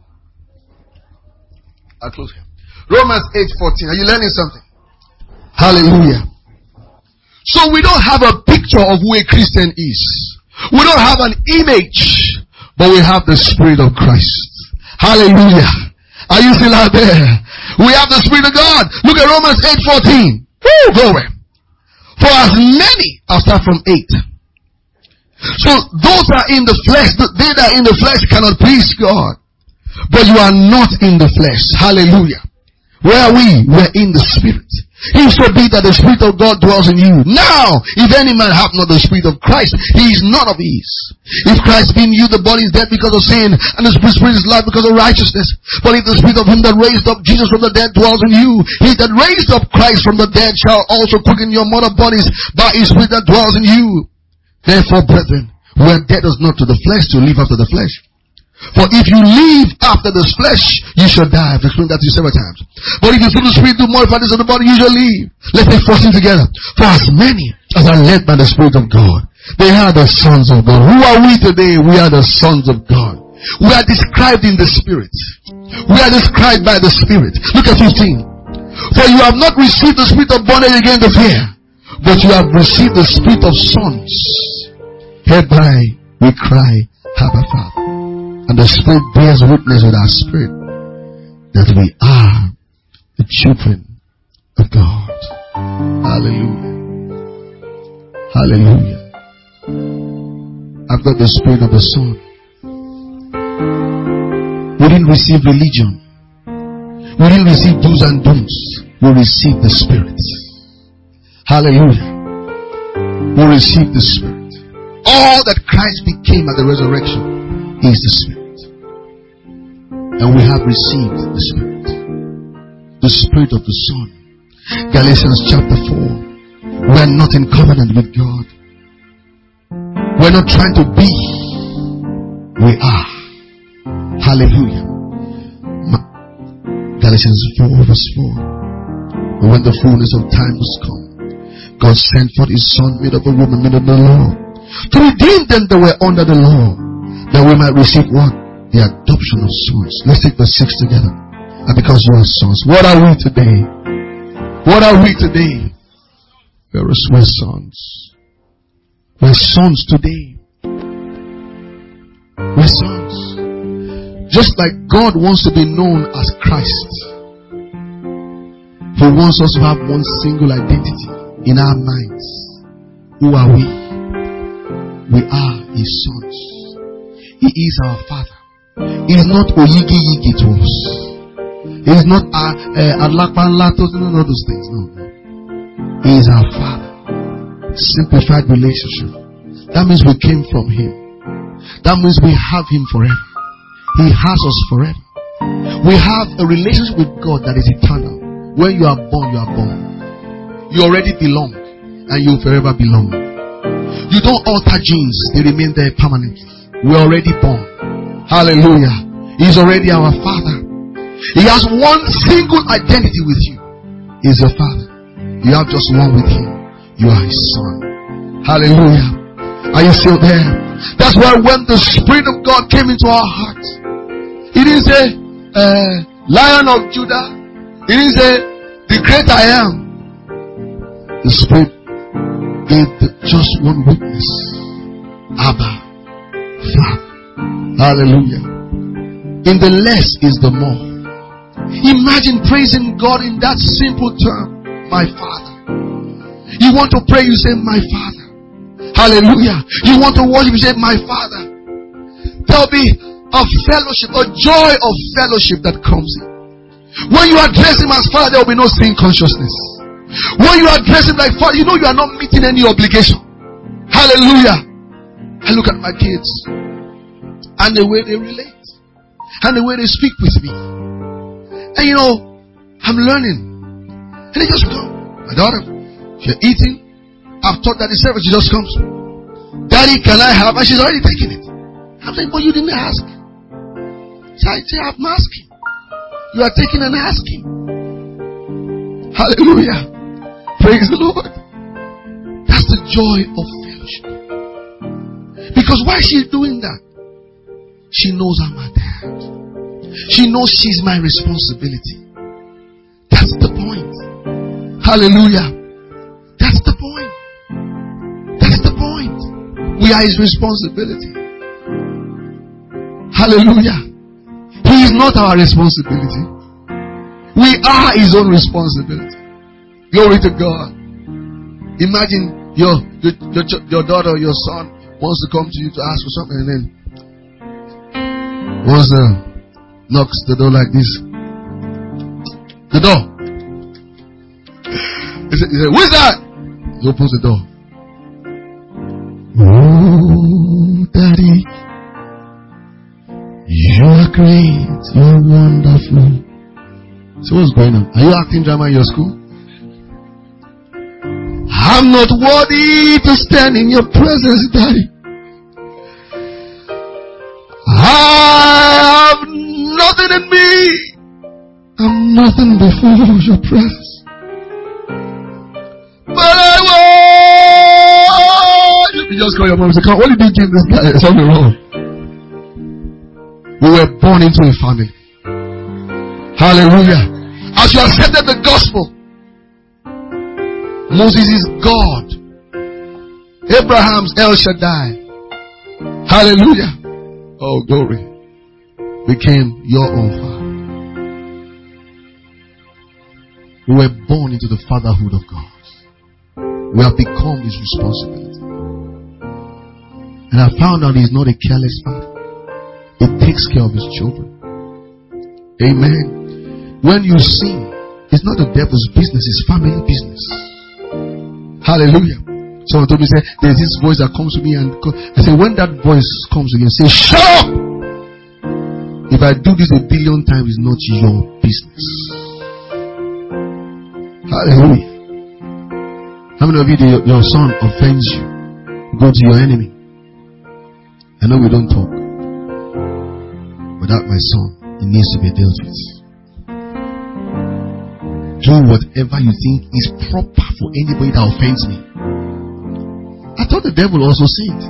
I'll close here. Romans eight fourteen. Are you learning something? Hallelujah. So we don't have a picture of who a Christian is. We don't have an image, but we have the Spirit of Christ. Hallelujah. Are you still out there? We have the Spirit of God. Look at Romans eight fourteen. Woo, glory. For as many, I'll start from eight. So those that are in the flesh, they that are in the flesh cannot please God. But you are not in the flesh. Hallelujah. Where are we? We're in the Spirit. If so be that the Spirit of God dwells in you. Now, if any man have not the Spirit of Christ, he is none of his. If Christ be in you, the body is dead because of sin, and the Spirit is life because of righteousness. But if the Spirit of him that raised up Jesus from the dead dwells in you, he that raised up Christ from the dead shall also quicken your mortal bodies by his Spirit that dwells in you. Therefore, brethren, we are dead as not to the flesh to live after the flesh. For if you live after this flesh, you shall die. I've explained that to you several times. But if you through the Spirit do mortify this of the body, you shall live. Let's take fourteen together. For as many as are led by the Spirit of God, they are the sons of God. Who are we today? We are the sons of God. We are described in the Spirit. We are described by the Spirit. Look at fifteen. For you have not received the spirit of bondage again to fear, but you have received the spirit of sons. Hereby we cry, Abba, Father. And the Spirit bears witness with our spirit that we are the children of God. Hallelujah. Hallelujah. I've got the Spirit of the Son. We didn't receive religion. We didn't receive do's and don'ts. We received the Spirit. Hallelujah. We received the Spirit. All that Christ became at the resurrection is the Spirit. And we have received the Spirit. The Spirit of the Son. Galatians chapter four. We are not in covenant with God. We are not trying to be. We are. Hallelujah. Galatians four verse four. But when the fullness of time was come, God sent forth His Son, made of a woman, made of the law, to redeem them that were under the law, that we might receive what? The adoption of sons. Let's take verse six together. And because you are sons, what are we today? What are we today? We're, we're sons. We're sons today. We're sons. Just like God wants to be known as Christ, He wants us to have one single identity in our minds. Who are we? We are His sons. He is our Father. He is not oyigi yigi to us. He is not alapan latos, none of those things. No, no. He is our Father. Simplified relationship. That means we came from Him. That means we have Him forever. He has us forever. We have a relationship with God that is eternal. When you are born, you are born. You already belong, and you will forever belong. You don't alter genes, they remain there permanently. We're already born. Hallelujah. He's already our Father. He has one single identity with you. He's your Father. You have just one with Him. You are His Son. Hallelujah. Are you still there? That's why when the Spirit of God came into our hearts, He didn't say, uh, Lion of Judah. He didn't say, the great I am. The Spirit gave the, just one witness. Abba, Father. Hallelujah. In the less is the more. Imagine praising God in that simple term. My Father. You want to pray, you say, my Father. Hallelujah. You want to worship, you say, my Father. There'll be a fellowship, a joy of fellowship that comes in. When you address Him as Father, there will be no sin consciousness. When you address Him like Father, you know you are not meeting any obligation. Hallelujah. I look at my kids and the way they relate and the way they speak with me. And you know, I'm learning. And they just come. My daughter, if you're eating, I've taught that the service, she just comes. Daddy, can I have? And she's already taking it. I'm saying, but you didn't ask. So I say, I'm asking. You are taking and asking. Hallelujah. Praise the Lord. That's the joy of fellowship. Because why is she doing that? She knows I'm her dad. She knows she's my responsibility. That's the point. Hallelujah. That's the point. That's the point. We are his responsibility. Hallelujah. He is not our responsibility. We are his own responsibility. Glory to God. Imagine your your, your, your daughter or your son wants to come to you to ask for something, and then once the knocks the door like this, the door. He said, he said, "Who is that?" He opens the door. Oh, Daddy, you are great. You are wonderful. So what's going on? Are you acting drama in your school? I'm not worthy to stand in your presence, Daddy. I have nothing in me. I'm nothing before your presence. But I want. You just call your mom and say, "What did you give this guy? Something wrong." We were born into a family. Hallelujah. As you accepted the gospel, Moses is God. Abraham's El Shaddai. Hallelujah. Oh, glory. Became your own father. We were born into the fatherhood of God. We have become his responsibility. And I found out he's not a careless father. He takes care of his children. Amen. When you sin, it's not the devil's business, it's family business. Hallelujah. Someone told me, say, there's this voice that comes to me, and I say, when that voice comes again, say, shut up! If I do this a billion times, it's not your business. Hallelujah. How many of you, your, your son offends you? Go to your enemy. I know we don't talk, but that my son, it needs to be dealt with. Do whatever you think is proper for anybody that offends me. I thought the devil also sinned.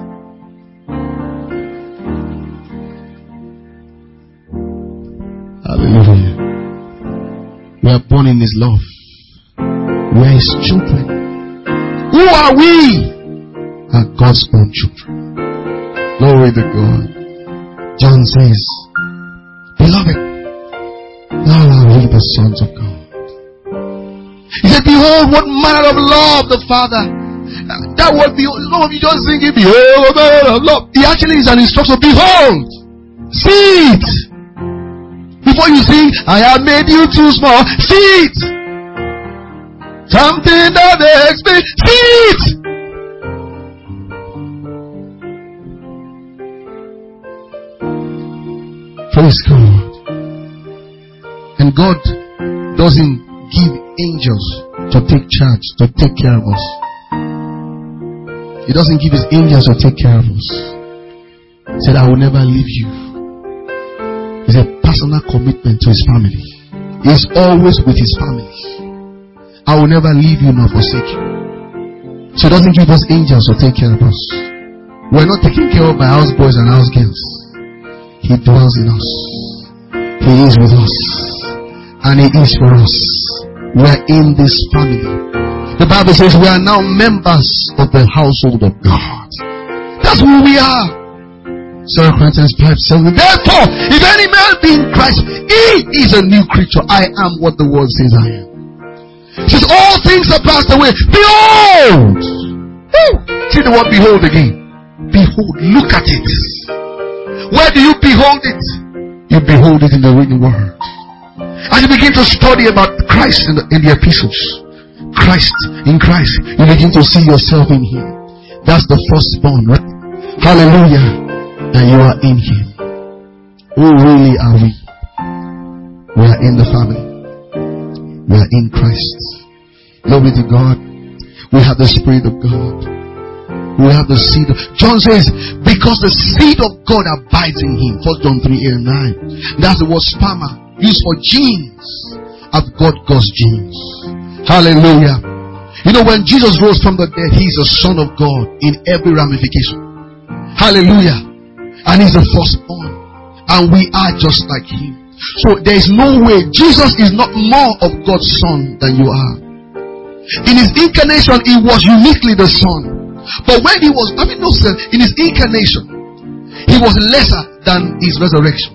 Hallelujah. We are born in his love. We are his children. Who are we? Are God's own children. Glory to God. John says, "Beloved, now are we the sons of God." He said, "Behold, what manner of love the Father." That word, behold, some of you just sing it, "Behold, what manner of love." It actually is an instruction. Behold, see it. Before you sing, "I have made you too small," see it. Something that makes me see it. Praise God. And God doesn't give angels to take charge, to take care of us. He doesn't give his angels to take care of us. He said, "I will never leave you." It's a personal commitment to his family. He is always with his family. "I will never leave you nor forsake you." So he doesn't give us angels to take care of us. We're not taken care of by house boys and house girls. He dwells in us. He is with us. And he is for us. We're in this family. The Bible says we are now members of the household of God. That's who we are. Second Corinthians five seven. Therefore, if any man be in Christ, he is a new creature. I am what the word says I am. It says all things are passed away. Behold. Woo. See the word behold again. Behold. Look at it. Where do you behold it? You behold it in the written word. As you begin to study about Christ in the, in the epistles, Christ, in Christ, you begin to see yourself in him. That's the firstborn, right? Hallelujah. And you are in him. Who really are we? We are in the family. We are in Christ. Glory to God. We have the Spirit of God. We have the seed of John says, because the seed of God abides in him. First John three, eight and nine. That's the word sperma, used for genes. I've got God's genes. Hallelujah. You know, when Jesus rose from the dead, He's the Son of God in every ramification. Hallelujah. And He's the firstborn. And we are just like Him. So there is no way. Jesus is not more of God's Son than you are. In His incarnation, He was uniquely the Son. But when He was, I mean, no sense, in His incarnation, He was lesser than His resurrection.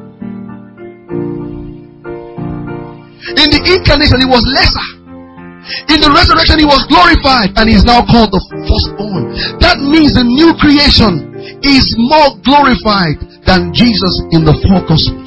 In the incarnation, He was lesser. In the resurrection, He was glorified, and He is now called the firstborn. That means the new creation is more glorified than Jesus in the four Gospels.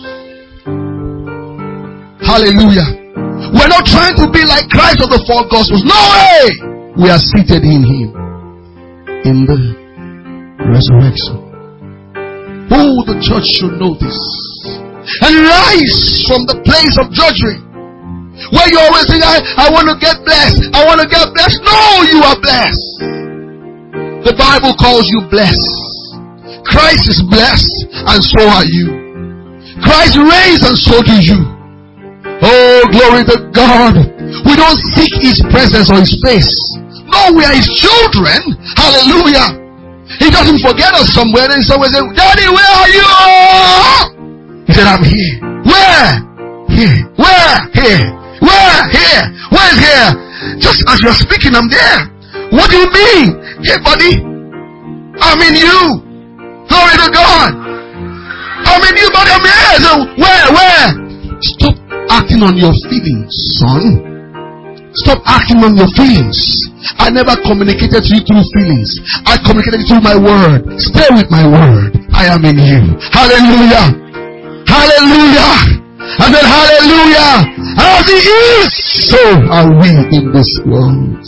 Hallelujah. We're not trying to be like Christ of the four Gospels. No way! We are seated in Him in the resurrection. Oh, the church should know this and rise from the place of drudgery. Where you always think, I, I want to get blessed. I want to get blessed. No, you are blessed. The Bible calls you blessed. Christ is blessed, and so are you. Christ reigns, and so do you. Oh, glory to God. We don't seek His presence or His face. No, we are His children. Hallelujah. He doesn't forget us somewhere. And somewhere say, Daddy, where are you? He said, I'm here. Where? Here. Where? Here. Where? Here. Where's here? Just as you're speaking, I'm there. What do you mean? Hey, buddy, I'm in you. Glory to God. I'm in you, buddy. I'm here. So where? Where? Stop acting on your feelings, son. Stop acting on your feelings. I never communicated to you through feelings. I communicated through my word. Stay with my word. I am in you. Hallelujah. Hallelujah. I said hallelujah. As He is, so are we in this world.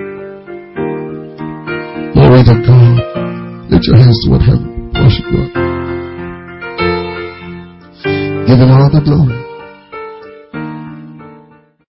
Glory to God. Lift your hands toward heaven. Worship God. Give Him all the glory.